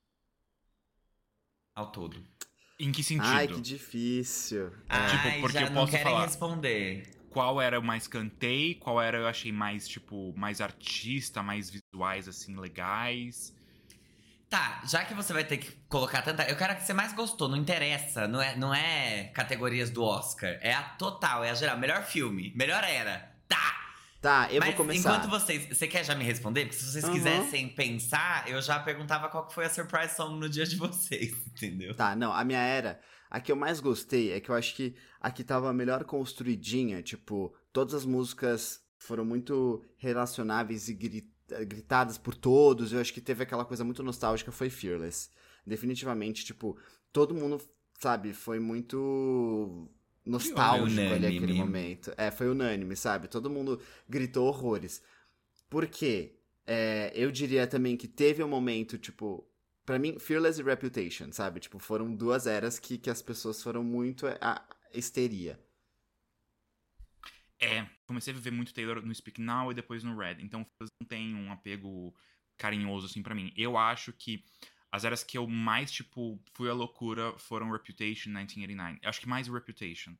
Ao todo. Em que sentido? Ai, que difícil. Ai, porque já eu não posso querem falar. responder. Qual era eu mais cantei? Qual era eu achei mais, tipo, mais artista, mais visuais, assim, legais? Tá, já que você vai ter que colocar tanta. Eu quero a que você mais gostou, não interessa. Não é categorias do Oscar. É a total, é a geral. Melhor filme, melhor era. Tá! Tá, eu Mas vou começar. enquanto vocês. Você quer já me responder? Porque se vocês Uhum. quisessem pensar, eu já perguntava qual que foi a surprise song no dia de vocês, entendeu? Tá, não, a minha era. A que eu mais gostei é que eu acho que a que tava melhor construidinha, tipo, todas as músicas foram muito relacionáveis e gritadas por todos. Eu acho que teve aquela coisa muito nostálgica, foi Fearless. Definitivamente, tipo, todo mundo, sabe, foi muito nostálgico ali unânime. aquele momento. É, foi unânime, sabe? Todo mundo gritou horrores. Por quê? Eu diria também que teve um momento, tipo, pra mim, Fearless e Reputation, sabe? Tipo, foram duas eras que as pessoas foram muito a histeria. Comecei a viver muito Taylor no Speak Now e depois no Red. Então, não tem um apego carinhoso, assim, pra mim. Eu acho que as eras que eu mais, tipo, fui à loucura foram Reputation e 1989. Eu acho que mais Reputation.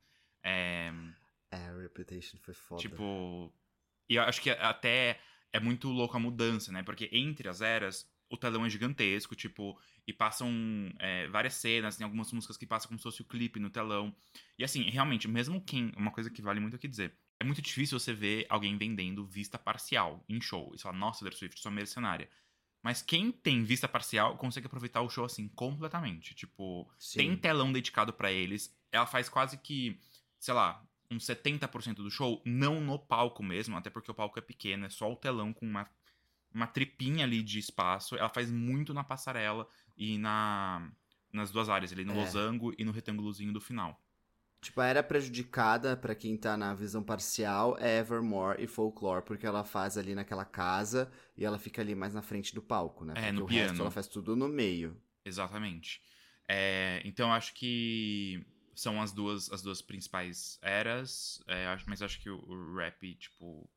Reputation foi foda. Tipo... E eu acho que até é muito louco a mudança, né? Porque entre as eras, o telão é gigantesco, tipo... E passam várias cenas, tem algumas músicas que passam como se fosse o clipe no telão. E assim, realmente, mesmo quem... Uma coisa que vale muito aqui dizer. É muito difícil você ver alguém vendendo vista parcial em show. E você fala, nossa, Taylor Swift, sua mercenária. Mas quem tem vista parcial consegue aproveitar o show assim completamente. Tipo, Sim. tem telão dedicado pra eles. Ela faz quase que, sei lá, uns 70% do show, não no palco mesmo, até porque o palco é pequeno, é só o telão com uma tripinha ali de espaço. Ela faz muito na passarela e nas duas áreas, ali no losango e no retângulozinho do final. Tipo, a era prejudicada, pra quem tá na visão parcial, é Evermore e Folklore, porque ela faz ali naquela casa e ela fica ali mais na frente do palco, né? Porque No o piano. resto ela faz tudo no meio. Exatamente. Então, acho que são as duas principais eras, mas acho que o rap, tipo...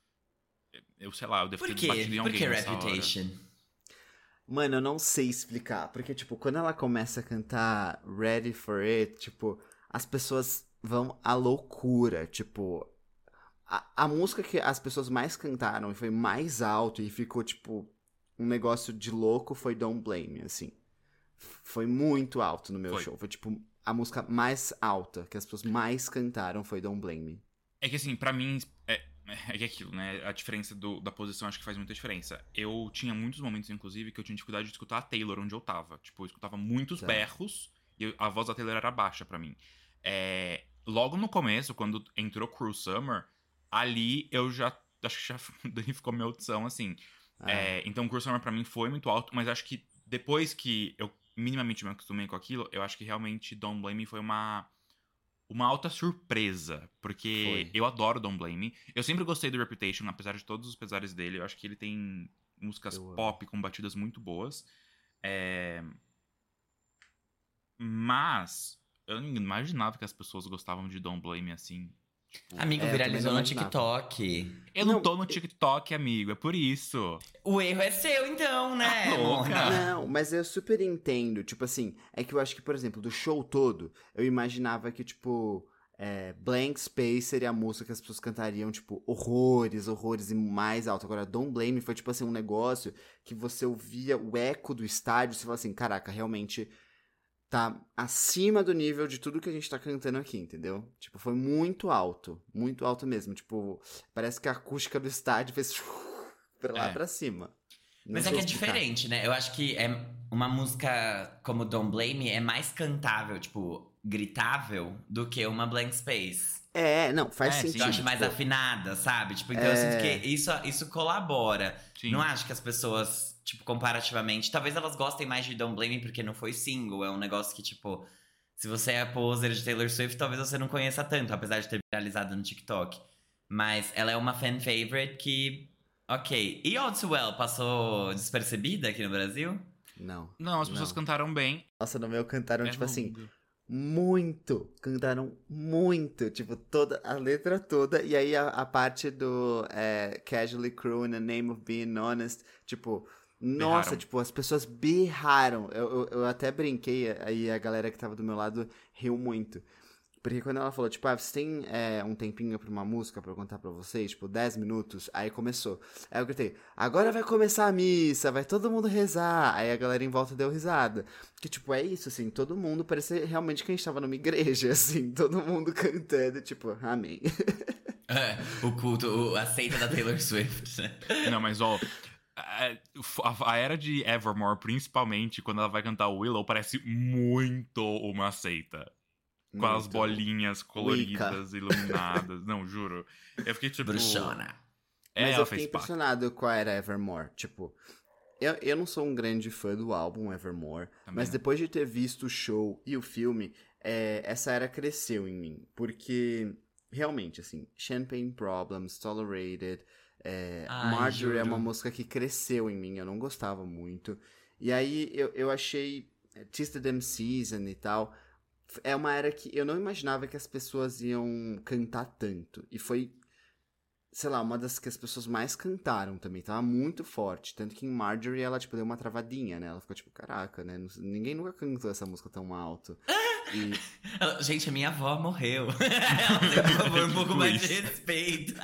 Eu sei lá, eu devo Por ter quê? batido em Por alguém que nessa hora. Reputation? Mano, eu não sei explicar, porque, tipo, quando ela começa a cantar Ready for It, tipo, as pessoas vão à loucura, tipo... A música que as pessoas mais cantaram e foi mais alto e ficou, tipo, um negócio de louco foi Don't Blame Me, assim. Foi muito alto no meu show. Foi, tipo, a música mais alta que as pessoas mais cantaram foi Don't Blame Me. É que, assim, pra mim, é que aquilo, né? A diferença da posição acho que faz muita diferença. Eu tinha muitos momentos, inclusive, que eu tinha dificuldade de escutar a Taylor onde eu tava. Tipo, eu escutava muitos berros e a voz da Taylor era baixa pra mim. Logo no começo, quando entrou Cruel Summer, ali eu já... Acho que já danificou minha audição, assim. Então, Cruel Summer pra mim foi muito alto, mas acho que depois que eu minimamente me acostumei com aquilo, eu acho que realmente Don't Blame Me foi uma alta surpresa, porque eu adoro Don't Blame Me. Eu sempre gostei do Reputation, apesar de todos os pesares dele. Eu acho que ele tem músicas pop com batidas muito boas. Mas eu não imaginava que as pessoas gostavam de Don't Blame Me assim. Tipo, Amigo, viralizou no TikTok. eu não tô no TikTok, amigo, é por isso. O erro é seu, então, né, louca. Mona? Não, mas eu super entendo. Tipo assim, é que eu acho que, por exemplo, do show todo, eu imaginava que, tipo, Blank Space seria a música que as pessoas cantariam, tipo, horrores e mais alto. Agora, Don't Blame Me foi, tipo assim, um negócio que você ouvia o eco do estádio e você fala assim, caraca, realmente tá acima do nível de tudo que a gente tá cantando aqui, entendeu? Tipo, foi muito alto mesmo. Tipo, parece que a acústica do estádio fez pra lá pra cima. Não Mas é sei que é explicar. diferente, né? Eu acho que uma música como Don't Blame Me é mais cantável, tipo, gritável, do que uma Blank Space. Não, faz sim. sentido. Eu acho mais tipo, afinada, sabe? Tipo, então eu sinto que isso colabora. Sim. Não acho que as pessoas, tipo, comparativamente... Talvez elas gostem mais de Don't Blame Me porque não foi single. É um negócio que, tipo... Se você é poser de Taylor Swift, talvez você não conheça tanto, apesar de ter viralizado no TikTok. Mas ela é uma fan favorite que... Ok. E All Too Well passou despercebida aqui no Brasil? Não. Não, as pessoas cantaram bem. Nossa, no meu cantaram, tipo assim, longo. muito. Cantaram muito. Tipo, toda a letra toda. E aí a parte do Casually Cruel in the Name of Being Honest. Tipo, nossa, Berraram. tipo, as pessoas berraram. Eu até brinquei, aí a galera que tava do meu lado riu muito. Porque quando ela falou, tipo, vocês têm um tempinho pra uma música pra eu contar pra vocês? Tipo, 10 minutos. Aí começou. Aí eu gritei, agora vai começar a missa, vai todo mundo rezar. Aí a galera em volta deu risada. Que, tipo, é isso, assim, todo mundo, parecia realmente que a gente tava numa igreja, assim, todo mundo cantando, tipo, amém. O culto, a seita da Taylor Swift, né? Não, mas ó, a era de Evermore, principalmente quando ela vai cantar Willow, parece muito uma seita. Com as Muito. bolinhas coloridas, iluminadas. Não, juro. Eu fiquei tipo. Bruxona. Mas Ela eu fiquei fez parte. impressionado com a era Evermore. Tipo, eu não sou um grande fã do álbum Evermore, Também mas não. depois de ter visto o show e o filme, essa era cresceu em mim. Porque, realmente, assim, Champagne Problems, Tolerated, Ai, Marjorie é juro. uma música que cresceu em mim, eu não gostava muito. E aí eu achei Tis the Damn Season e tal. É uma era que eu não imaginava que as pessoas iam cantar tanto. E foi, sei lá, uma das que as pessoas mais cantaram também. Tava muito forte. Tanto que em Marjorie ela, tipo, deu uma travadinha, né? Ela ficou tipo, caraca, né? Ninguém nunca cantou essa música tão alto. E Gente, a minha avó morreu. Ela tem, por favor, um pouco mais de Luiz. respeito.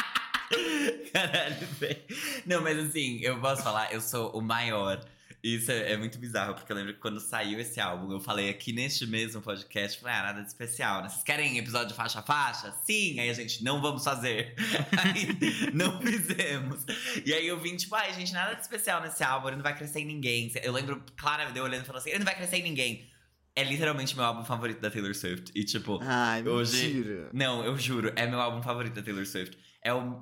Caralho, velho. Não, mas assim, eu posso falar, eu sou o maior. Isso é muito bizarro, porque eu lembro que quando saiu esse álbum, eu falei aqui neste mesmo podcast, falei, nada de especial, né? Vocês querem episódio faixa a faixa? Sim! Aí a gente, não vamos fazer. Aí, não fizemos. E aí eu vim, tipo, ai, gente, nada de especial nesse álbum, ele não vai crescer em ninguém. Eu lembro, Clara deu olhando e falou assim, ele não vai crescer em ninguém. É literalmente meu álbum favorito da Taylor Swift. E, tipo, ai, hoje... mentira. Não, eu juro, é meu álbum favorito da Taylor Swift. É o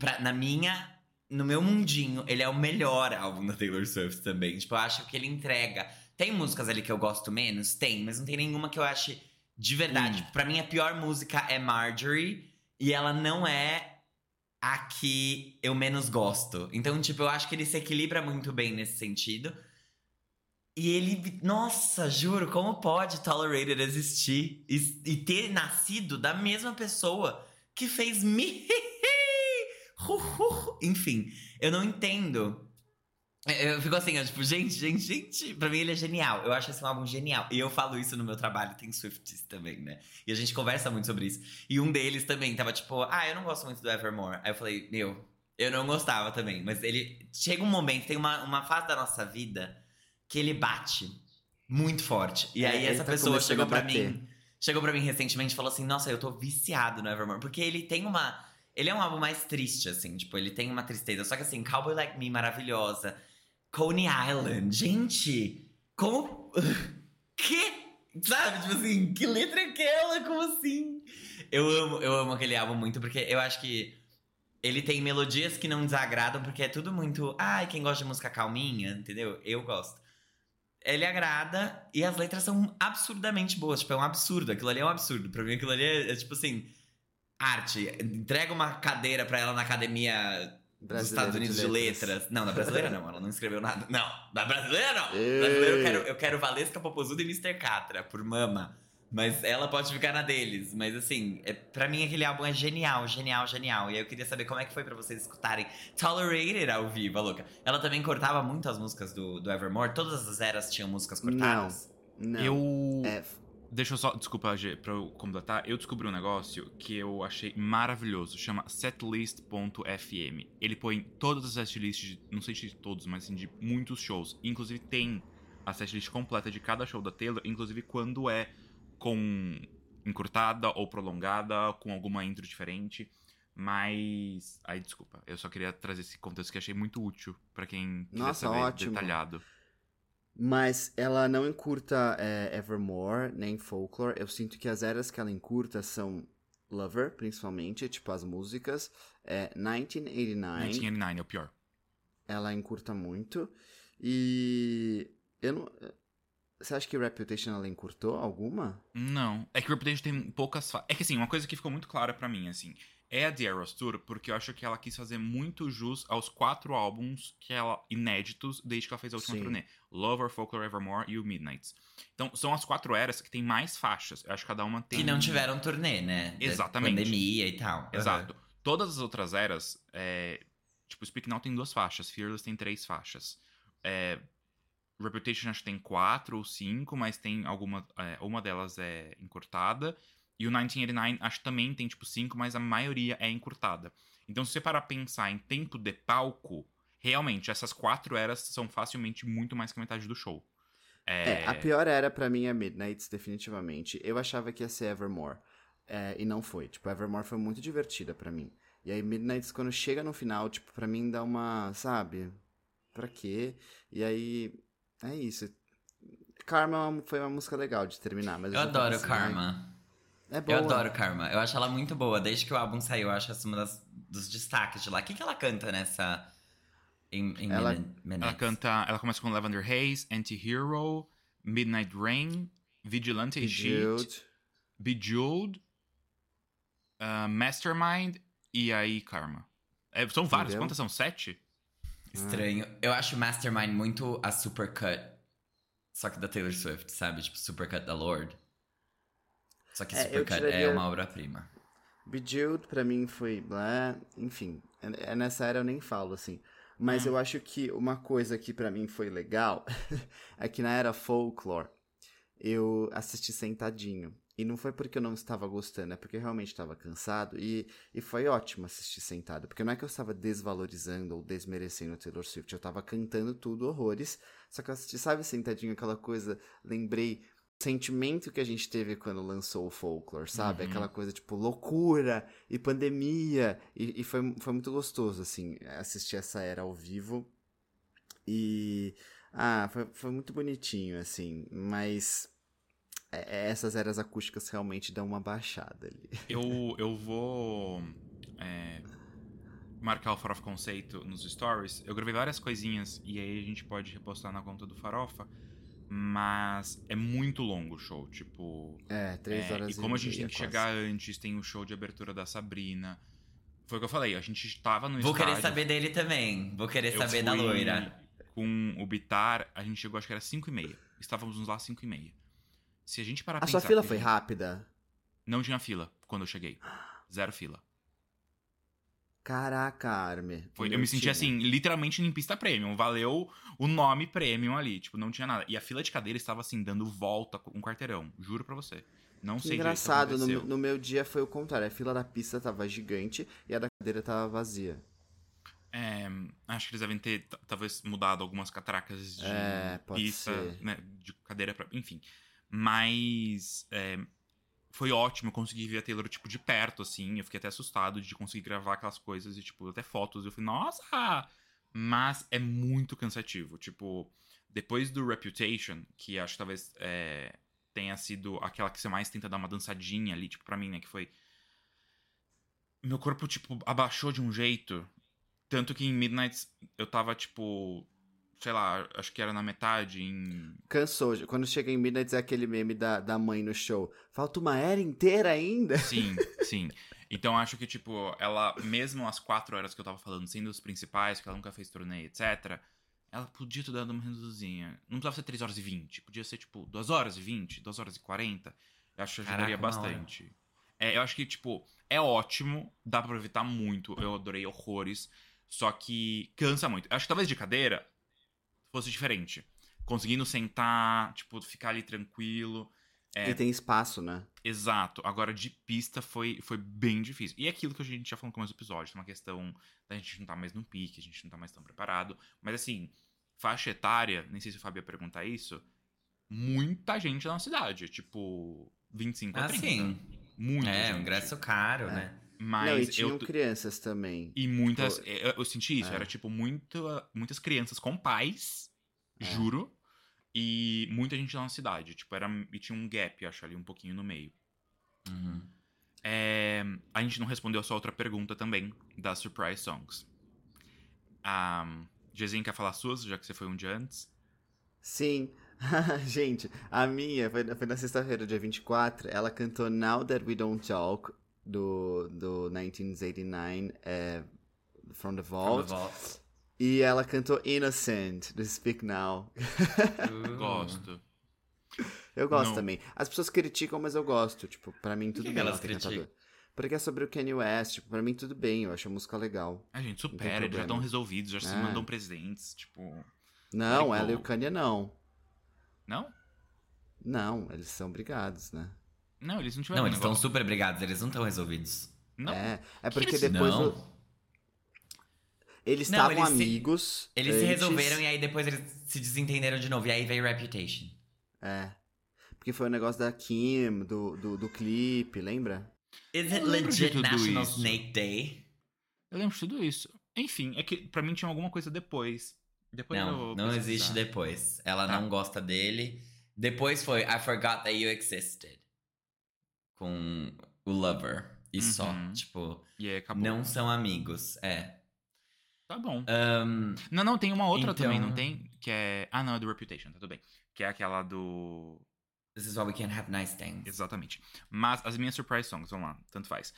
no meu mundinho, ele é o melhor álbum da Taylor Swift também. Tipo, eu acho que ele entrega. Tem músicas ali que eu gosto menos? Tem, mas não tem nenhuma que eu ache de verdade. Pra mim, a pior música é Marjorie. E ela não é a que eu menos gosto. Então, tipo, eu acho que ele se equilibra muito bem nesse sentido. E ele, nossa, juro, como pode Tolerated existir e ter nascido da mesma pessoa que fez Me? Enfim, eu não entendo. Eu fico assim, ó, tipo, gente. Pra mim ele é genial. Eu acho esse um álbum genial. E eu falo isso no meu trabalho, tem Swifties também, né? E a gente conversa muito sobre isso. E um deles também tava tipo, eu não gosto muito do Evermore. Aí eu falei, eu não gostava também. Mas ele, chega um momento, tem uma fase da nossa vida que ele bate muito forte. E aí ele essa tá pessoa começando chegou a pra bater. mim. Chegou pra mim recentemente e falou assim: Nossa, eu tô viciado no Evermore. Porque ele tem uma. Ele é um álbum mais triste, assim. Tipo, ele tem uma tristeza. Só que assim, Cowboy Like Me, maravilhosa. Coney Island. Gente, como. Que? Sabe? Tipo assim, que letra é aquela? Como assim? Eu amo aquele álbum muito, porque eu acho que ele tem melodias que não desagradam, porque é tudo muito. Ai, quem gosta de música calminha, entendeu? Eu gosto. Ele agrada e as letras são absurdamente boas. Tipo, é um absurdo. Aquilo ali é um absurdo. Pra mim, aquilo ali é tipo assim, arte. Entrega uma cadeira pra ela na academia dos Estados Unidos de letras. Não, da brasileira não. Ela não escreveu nada. Não, da brasileira não. Ei. Brasileira eu quero Valesca Popozuda e Mr. Catra, por mama. Mas ela pode ficar na deles. Mas assim, pra mim aquele álbum é genial. E aí eu queria saber como é que foi pra vocês escutarem Tolerated ao vivo, a louca. Ela também cortava muito as músicas do Evermore. Todas as eras tinham músicas cortadas. Não. Eu. É, Deixa eu só. Desculpa, Gê, pra eu completar. Eu descobri um negócio que eu achei maravilhoso. Chama setlist.fm. Ele põe todas as setlists, não sei se de todos, mas assim, de muitos shows. Inclusive tem a setlist completa de cada show da Taylor, inclusive quando é com encurtada ou prolongada, com alguma intro diferente. Mas. Aí, desculpa. Eu só queria trazer esse contexto que achei muito útil pra quem quiser Nossa, saber ótimo. detalhado. mas ela não encurta Evermore, nem Folklore. Eu sinto que as eras que ela encurta são Lover, principalmente, tipo as músicas. 1989. 1989 é o pior. Ela encurta muito. E eu não. Você acha que Reputation ela encurtou alguma? Não. É que Reputation tem poucas faixas. É que assim, uma coisa que ficou muito clara pra mim, assim, é a The Eras Tour, porque eu acho que ela quis fazer muito jus aos 4 álbuns que ela inéditos desde que ela fez a última Sim. turnê. Lover, Folklore, Evermore e o Midnights. Então, são as 4 eras que tem mais faixas. Eu acho que cada uma tem... Que não tiveram turnê, né? Da Exatamente. pandemia e tal. Exato. Todas as outras eras, tipo, Speak Now tem 2 faixas, Fearless tem 3 faixas. Reputation acho que tem 4 ou 5, mas tem uma delas é encurtada. E o 1989 acho que também tem tipo 5, mas a maioria é encurtada. Então se você parar pra pensar em tempo de palco, realmente essas 4 eras são facilmente muito mais que a metade do show. A pior era pra mim é Midnights, definitivamente. Eu achava que ia ser Evermore. E não foi. Tipo, Evermore foi muito divertida pra mim. E aí Midnights, quando chega no final, tipo, pra mim dá uma, sabe? Pra quê? E aí, é isso. Karma foi uma música legal de terminar, mas Eu já tava adoro assim, Karma. É boa. Eu adoro Karma. Eu acho ela muito boa. Desde que o álbum saiu, eu acho essa uma dos destaques de lá. O que ela canta nessa... Em Ela- Minutes? Ela começa com Lavender Haze, Anti-Hero, Midnight Rain, Vigilante Sheet, Bejeweled, Mastermind e aí Karma. São vários, Entendeu? quantas são? 7? Estranho. Eu acho Mastermind muito a Supercut. Só que da Taylor Swift, sabe? Tipo, Supercut da Lorde. Só que eu Supercut é tiraria- uma obra-prima. Bejeweled pra mim foi blá, enfim, nessa era eu nem falo assim. Mas eu acho que uma coisa que pra mim foi legal é que na era Folklore eu assisti sentadinho. E não foi porque eu não estava gostando, é porque eu realmente estava cansado. E foi ótimo assistir sentado. Porque não é que eu estava desvalorizando ou desmerecendo a Taylor Swift. Eu estava cantando tudo, horrores. Só que eu assisti, sabe, sentadinho, aquela coisa. Lembrei o sentimento que a gente teve quando lançou o Folklore, sabe? Uhum. Aquela coisa, tipo, loucura e pandemia. E foi muito gostoso, assim, assistir essa era ao vivo. E... foi muito bonitinho, assim. Mas... essas eras acústicas realmente dão uma baixada ali. Eu vou marcar o Farofa Conceito nos stories. Eu gravei várias coisinhas e aí a gente pode repostar na conta do Farofa. Mas é muito longo o show, tipo... 3 horas e como a gente meia, tem que quase. chegar antes, tem o show de abertura da Sabrina. Foi o que eu falei, a gente tava no Vou estádio... querer saber dele também. Vou querer Eu saber da fui loira. Com o Bitar, a gente chegou, acho que era 5h30. Estávamos lá 5h30. Se a gente parar A pra sua pensar fila que foi gente- rápida? Não tinha fila quando eu cheguei. 0 fila. Caraca, Arme. Eu me senti assim, literalmente em pista premium. Valeu o nome premium ali. Tipo, não tinha nada. E a fila de cadeira estava assim, dando volta com um quarteirão. Juro pra você. Não Que sei engraçado, direito o que aconteceu. no meu dia foi o contrário. A fila da pista tava gigante e a da cadeira tava vazia. Acho que eles devem ter, talvez, mudado algumas catracas de Pode pista, ser. né? De cadeira pra... Enfim. Mas... foi ótimo, eu consegui ver a Taylor, tipo, de perto, assim. Eu fiquei até assustado de conseguir gravar aquelas coisas e, tipo, até fotos. Eu falei, nossa! Mas é muito cansativo. Tipo, depois do Reputation, que acho que talvez tenha sido aquela que você mais tenta dar uma dançadinha ali, tipo, pra mim, né? Que foi... Meu corpo, tipo, abaixou de um jeito. Tanto que em Midnights eu tava, tipo... Sei lá, acho que era na metade, Cansou. Quando chega em Midnight é aquele meme da mãe no show. Falta uma era inteira ainda? Sim, sim. Então acho que, tipo, ela, mesmo as 4 horas que eu tava falando, sendo os principais, que ela nunca fez turnê, etc., ela podia ter dado uma reduzidinha. Não precisava ser 3 horas e 20, podia ser, tipo, 2 horas e 20, 2 horas e 40. Eu acho que ajudaria Caraca, uma bastante. Eu acho que, tipo, é ótimo, dá pra aproveitar muito, eu adorei horrores, só que cansa muito. Eu acho que talvez de cadeira fosse diferente. Conseguindo sentar, tipo, ficar ali tranquilo. E tem espaço, né? Exato. Agora, de pista foi bem difícil. E é aquilo que a gente já falou no começo do episódio. É uma questão da gente não tá mais no pique, a gente não tá mais tão preparado. Mas, assim, faixa etária, nem sei se o Fábio ia perguntar isso, muita gente na cidade. Tipo, 25 a 30. Sim. Muita É, gente. um ingresso caro, né? Mas Não, e tinham crianças também. E muitas... Tipo, Eu senti isso. Era, tipo, muitas crianças com pais, juro. E muita gente lá na cidade. Tipo, e tinha um gap, acho, ali um pouquinho no meio. Uhum. A gente não respondeu a sua outra pergunta também, das Surprise Songs. A Jezinho quer falar suas, já que você foi um dia antes? Sim. Gente, a minha foi na sexta-feira, dia 24. Ela cantou Now That We Don't Talk, do 1989, From the From Vault. the Vault. E ela cantou Innocent, do Speak Now. Gosto. Eu gosto Não. também. As pessoas criticam, mas eu gosto. Tipo, pra mim tudo que bem ela elas ter cantado. criticam? Porque é sobre o Kanye West. Tipo, pra mim tudo bem. Eu acho a música legal. A gente Não tem supera, eles já problema. estão resolvidos, já se É. mandam presentes, tipo... Não, Let it ela e go. o Kanye não. Não? Não, eles são brigados, né? Não, eles não tiveram Não, eles estão negócio. super brigados, eles não estão resolvidos. Não. É Que porque eles- depois Não. eles Não, estavam eles se- amigos. Eles se antes. resolveram e aí depois eles se desentenderam de novo. E aí veio Reputation. É. Porque foi o negócio da Kim, do clipe, lembra? Is Eu it lembro de legit tudo National isso. Snake Day? Eu lembro de tudo isso. Enfim, é que pra mim tinha alguma coisa depois. Depois eu Não, vou não pesquisar. existe depois. Ela Tá. não gosta dele. Depois foi I Forgot That You Existed. Com o Lover. E só. Uhum. Tipo, E aí acabou. não são amigos. É. Tá bom. Ahn, Não, tem uma outra então- também, não tem? Que é... Ah, não, é do Reputation, tá tudo bem. Que é aquela do... This is why we can't have nice things. Exatamente. Mas as minhas surprise songs, vamos lá, tanto faz.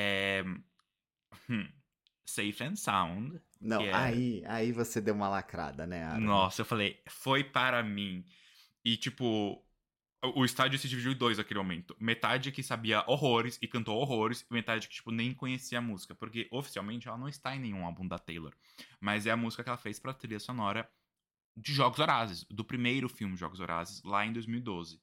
Safe and Sound. Não, que é- aí você deu uma lacrada, né, Aaron? Nossa, eu falei, foi para mim. E, tipo, o estádio se dividiu em dois naquele momento. Metade que sabia horrores e cantou horrores, e metade que, tipo, nem conhecia a música. Porque, oficialmente, ela não está em nenhum álbum da Taylor. Mas é a música que ela fez pra trilha sonora de Jogos Vorazes, do primeiro filme Jogos Vorazes, lá em 2012.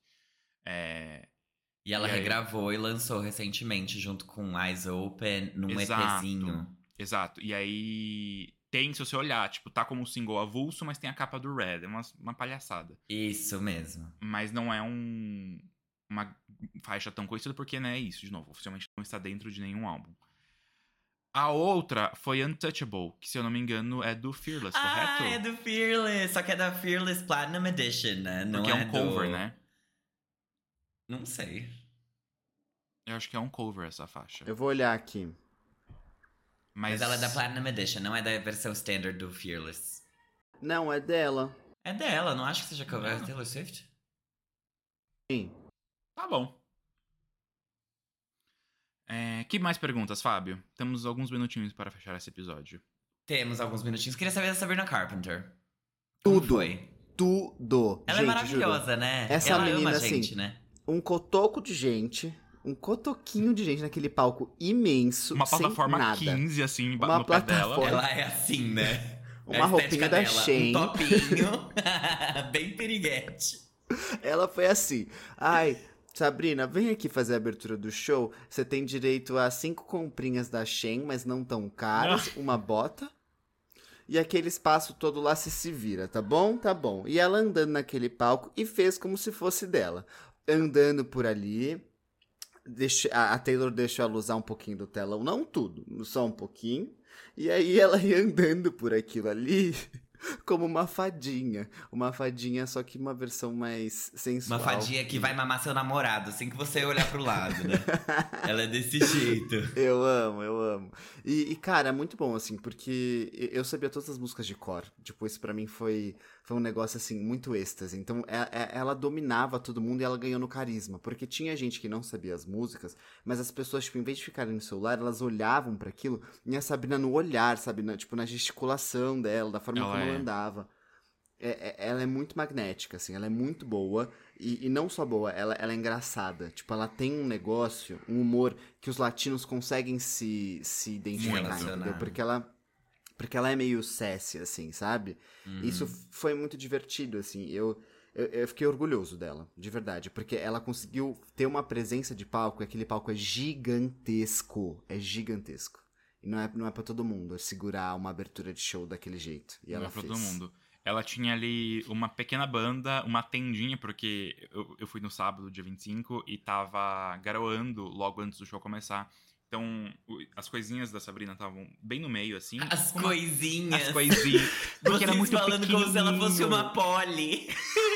E ela E aí? regravou e lançou recentemente, junto com Eyes Open, num Exato. EPzinho. Exato. E aí tem, se você olhar, tipo, tá como um single avulso, mas tem a capa do Red. É uma palhaçada. Isso mesmo. Mas não é uma faixa tão conhecida, porque, né, é isso, de novo, oficialmente não está dentro de nenhum álbum. A outra foi Untouchable, que, se eu não me engano, é do Fearless, correto? É do Fearless, só que é da Fearless Platinum Edition, né? Não Porque é é um cover, do... né? Não sei. Eu acho que é um cover essa faixa. Eu vou olhar aqui. Mas ela é da Platinum Edition, não é da versão standard do Fearless. Não, é dela. É dela, não acho que seja cover da Taylor Swift. Sim. Tá bom. Que mais perguntas, Fábio? Temos alguns minutinhos para fechar esse episódio. Temos alguns minutinhos. Queria saber da Sabrina Carpenter. Como Tudo. foi? Tudo. Ela Gente, é maravilhosa, né? Essa ela menina, ama a assim, gente, né? um cotoco de gente, um cotoquinho de gente naquele palco imenso, Uma sem plataforma nada. 15, assim, Uma no pé dela. plataforma. Ela é assim, né? Uma É a roupinha estética da dela, Shein. Um topinho. Bem piriguete. Ela foi assim, ai, Sabrina, vem aqui fazer a abertura do show, você tem direito a 5 comprinhas da Shein, mas não tão caras, uma bota, e aquele espaço todo lá se vira, tá bom? Tá bom. E ela andando naquele palco e fez como se fosse dela. Andando por ali, a Taylor deixou ela usar um pouquinho do telão, não tudo, só um pouquinho. E aí ela ia andando por aquilo ali como uma fadinha. Uma fadinha, só que uma versão mais sensual. Uma fadinha que vai mamar seu namorado, assim que você olhar pro lado, né? Ela é desse jeito. Eu amo, eu amo. E, cara, é muito bom, assim, porque eu sabia todas as músicas de cor. Tipo, isso pra mim foi um negócio, assim, muito êxtase. Então, ela dominava todo mundo e ela ganhou no carisma. Porque tinha gente que não sabia as músicas, mas as pessoas, tipo, em vez de ficarem no celular, elas olhavam pra aquilo e a Sabrina no olhar, sabe? Tipo, na gesticulação dela, da forma como ela andava. Ela é muito magnética, assim, ela é muito boa. E não só boa, ela é engraçada. Tipo, ela tem um negócio, um humor que os latinos conseguem se identificar, entendeu? Porque ela é meio sassy, assim, sabe? Isso foi muito divertido, assim. Eu fiquei orgulhoso dela, de verdade. Porque ela conseguiu ter uma presença de palco, e aquele palco é gigantesco. É gigantesco. E não é pra todo mundo segurar uma abertura de show daquele jeito. E Não ela é pra fez. todo mundo. Ela tinha ali uma pequena banda, uma tendinha, porque eu fui no sábado, dia 25, e tava garoando logo antes do show começar. Então, as coisinhas da Sabrina estavam bem no meio, assim. As coisinhas. As coisinhas. Porque Vocês era muito falando como se ela fosse pequenininho. uma Polly.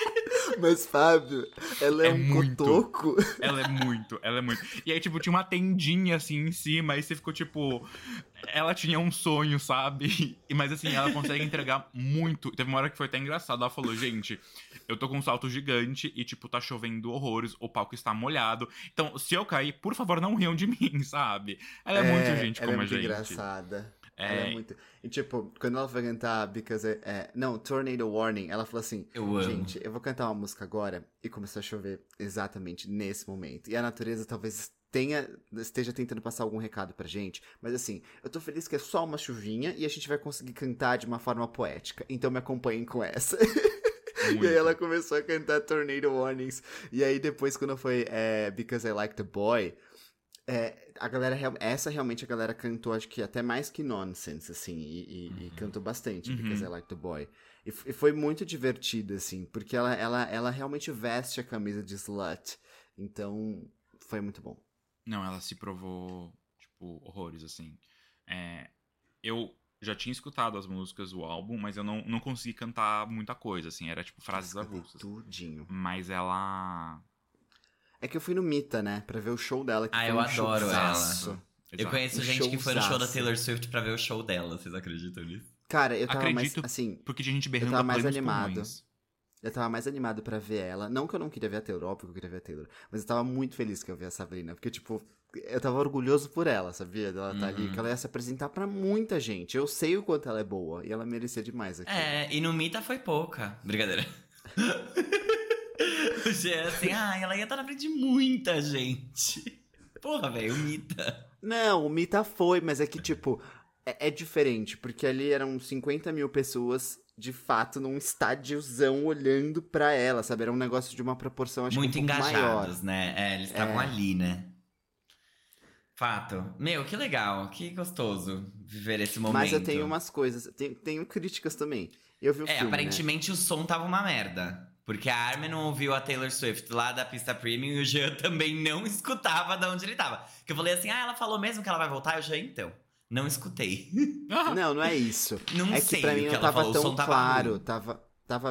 Mas, Fábio, ela é um muito. cotoco. Ela é muito. E aí, tipo, tinha uma tendinha assim em cima, aí você ficou tipo. Ela tinha um sonho, sabe? Mas assim, ela consegue entregar muito. Teve uma hora que foi até engraçado. Ela falou, gente, eu tô com um salto gigante e, tipo, tá chovendo horrores, o palco está molhado. Então, se eu cair, por favor, não riam de mim, sabe? Ela é muito gente ela como é a muito gente. engraçada. Ela é muito... E tipo, quando ela foi cantar não, Tornado Warning, ela falou assim, Eu amo. gente, eu vou cantar uma música agora, e começou a chover exatamente nesse momento. E a natureza talvez esteja tentando passar algum recado pra gente, mas assim, eu tô feliz que é só uma chuvinha e a gente vai conseguir cantar de uma forma poética. Então me acompanhem com essa. E aí ela começou a cantar Tornado Warnings. E aí depois, quando foi Because I Like the Boy, a galera, realmente a galera cantou, acho que até mais que Nonsense, assim, e cantou bastante, Because I Like the Boy. E foi muito divertido, assim, porque ela realmente veste a camisa de slut. Então, foi muito bom. Não, ela se provou, tipo, horrores, assim. Eu já tinha escutado as músicas do álbum, mas eu não consegui cantar muita coisa, assim. Era, tipo, frases avulsas. Tudinho. Mas ela... É que eu fui no Mita, né, pra ver o show dela, que foi eu um adoro showzaço. ela. Eu conheço Um gente que foi no show da showzaço. Taylor Swift pra ver o show dela. Vocês acreditam nisso? Cara, eu tava Acredito, mais, assim... porque tinha gente Eu berrando tava a mais plenos animado. pulmões. Eu tava mais animado pra ver ela. Não que eu não queria ver a Taylor, óbvio que eu queria ver a Taylor. Mas eu tava muito feliz que eu vi a Sabrina. Porque, tipo, eu tava orgulhoso por ela, sabia? Dela tá ali, que ela ia se apresentar pra muita gente. Eu sei o quanto ela é boa. E ela merecia demais aqui. E no Mita foi pouca. Brincadeira. Assim, ela ia estar na frente de muita gente. Porra, velho, o Mita. Não, o Mita foi, mas é que, tipo, é diferente. Porque ali eram 50 mil pessoas, de fato, num estádiozão olhando pra ela, sabe? Era um negócio de uma proporção, acho Muito que um pouco engajados, maior. né? Eles estavam ali, né? Fato. Meu, que legal, que gostoso viver esse momento. Mas eu tenho umas coisas, tenho críticas também. Eu vi o filme, aparentemente o som tava uma merda. Porque a Armin não ouviu a Taylor Swift lá da pista premium e o Jean também não escutava de onde ele tava. Que eu falei assim, ela falou mesmo que ela vai voltar? E o Jean, então, não escutei. Não é isso. Não é sei que pra o mim que não ela tava falou, o tão som tava claro. ruim. Tava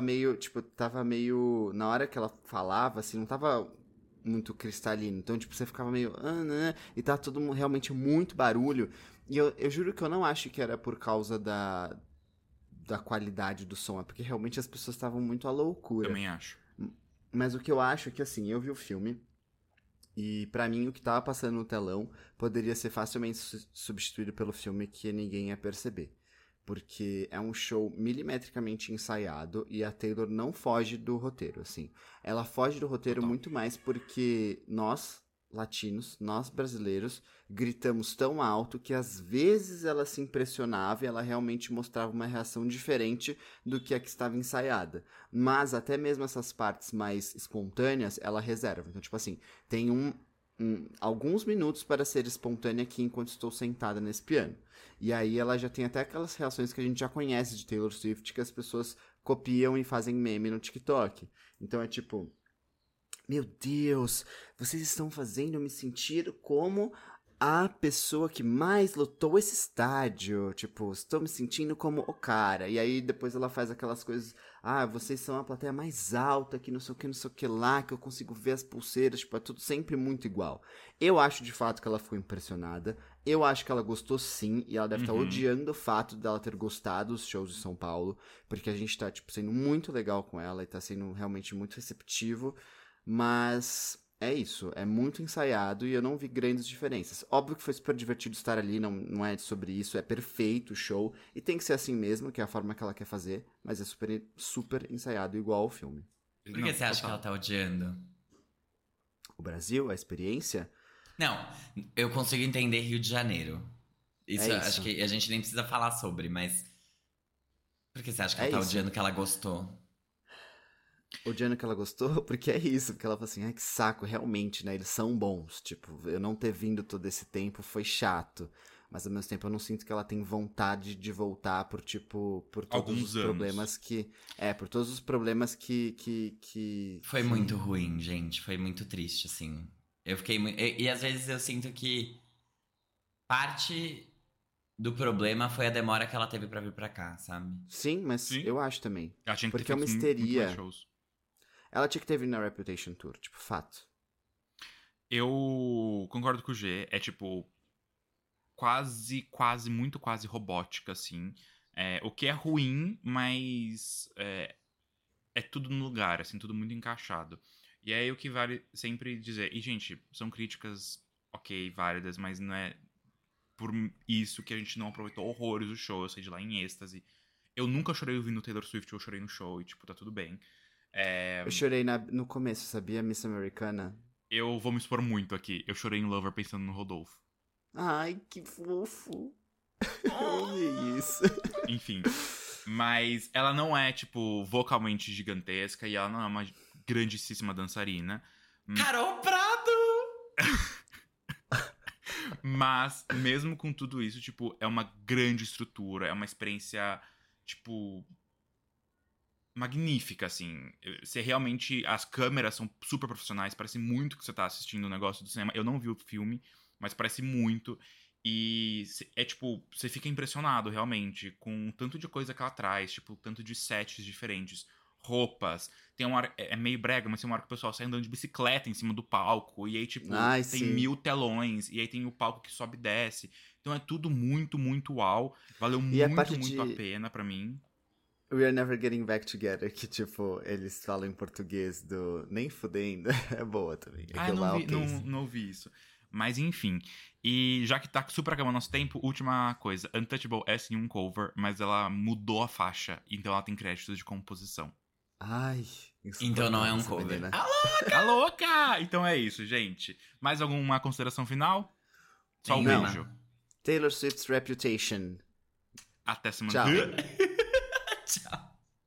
meio. Na hora que ela falava, assim, não tava muito cristalino. Então, tipo, você ficava meio. E tá tudo realmente muito barulho. E eu juro que eu não acho que era por causa da qualidade do som. É porque realmente as pessoas estavam muito à loucura. Também acho. Mas o que eu acho é que, assim, eu vi o filme. E pra mim, o que tava passando no telão poderia ser facilmente substituído pelo filme que ninguém ia perceber. Porque é um show milimetricamente ensaiado e a Taylor não foge do roteiro, assim. Ela foge do roteiro Total. muito mais porque nós, latinos, nós brasileiros, gritamos tão alto que às vezes ela se impressionava e ela realmente mostrava uma reação diferente do que a que estava ensaiada. Mas até mesmo essas partes mais espontâneas, ela reserva. Então, tipo assim, tem alguns minutos para ser espontânea aqui enquanto estou sentada nesse piano. E aí ela já tem até aquelas reações que a gente já conhece de Taylor Swift, que as pessoas copiam e fazem meme no TikTok. Então é tipo... Meu Deus, vocês estão fazendo eu me sentir como a pessoa que mais lotou esse estádio. Tipo, estou me sentindo como o cara. E aí depois ela faz aquelas coisas... vocês são a plateia mais alta, que não sei o que lá, que eu consigo ver as pulseiras. Tipo, é tudo sempre muito igual. Eu acho de fato que ela ficou impressionada. Eu acho que ela gostou sim. E ela deve estar odiando o fato dela ter gostado dos shows de São Paulo. Porque a gente tá, tipo, sendo muito legal com ela. E tá sendo realmente muito receptivo. Mas é isso, é muito ensaiado e eu não vi grandes diferenças. Óbvio que foi super divertido estar ali, não é sobre isso, é perfeito o show. E tem que ser assim mesmo, que é a forma que ela quer fazer, mas é super, super ensaiado, igual ao filme. Por que você acha que ela tá odiando? O Brasil, a experiência... Não, eu consigo entender Rio de Janeiro. Isso, É isso. acho que a gente nem precisa falar sobre, mas... Por que você acha que É ela tá isso. odiando que ela gostou? Odiando que ela gostou, porque é isso, porque ela fala assim, que saco, realmente, né, eles são bons, tipo, eu não ter vindo todo esse tempo foi chato, mas ao mesmo tempo eu não sinto que ela tem vontade de voltar por todos Alguns os anos. problemas por todos os problemas que Foi muito ruim, gente. Foi muito triste, assim. Eu fiquei muito... E às vezes eu sinto que parte do problema foi a demora que ela teve pra vir pra cá, sabe? Sim, mas Sim. eu acho também. Ela tinha que Porque ter é uma feito muito histeria. mais shows. ela tinha que ter vindo na Reputation Tour, tipo, fato. Eu concordo com o G. É tipo, muito quase robótica, assim. O que é ruim, mas é tudo no lugar, assim, tudo muito encaixado. E é aí o que vale sempre dizer. E, gente, são críticas, ok, válidas, mas não é por isso que a gente não aproveitou horrores do show. Eu saí de lá em êxtase. Eu nunca chorei ouvindo Taylor Swift, eu chorei no show e, tipo, tá tudo bem. Eu chorei no começo, sabia? Miss Americana. Eu vou me expor muito aqui. Eu chorei em Lover pensando no Rodolfo. Ai, que fofo. Eu amei isso. Enfim. Mas ela não é, tipo, vocalmente gigantesca e ela não é uma grandíssima dançarina. Carol Prado! Mas, mesmo com tudo isso, tipo, é uma grande estrutura, é uma experiência, tipo, magnífica, assim. Você realmente... As câmeras são super profissionais, parece muito que você tá assistindo um negócio do cinema. Eu não vi o filme, mas parece muito. E tipo, você fica impressionado, realmente, com o tanto de coisa que ela traz, tipo, tanto de sets diferentes, roupas. Tem uma hora, é meio brega, mas tem uma hora que o pessoal sai andando de bicicleta em cima do palco. E aí, tipo, tem sim. 1000 telões. E aí tem o palco que sobe e desce. Então é tudo muito, muito uau. Valeu muito a pena pra mim. We Are Never Getting Back Together, que, tipo, eles falam em português do nem fudendo, é boa também. Não ouvi isso. Mas enfim, e já que tá super acabando nosso tempo, última coisa. Untouchable é sim um cover, mas ela mudou a faixa, então ela tem créditos de composição. Ai, então não é um cover. Tá louca! Então é isso, gente. Mais alguma consideração final? Só um beijo. Taylor Swift's Reputation. Até semana que vem.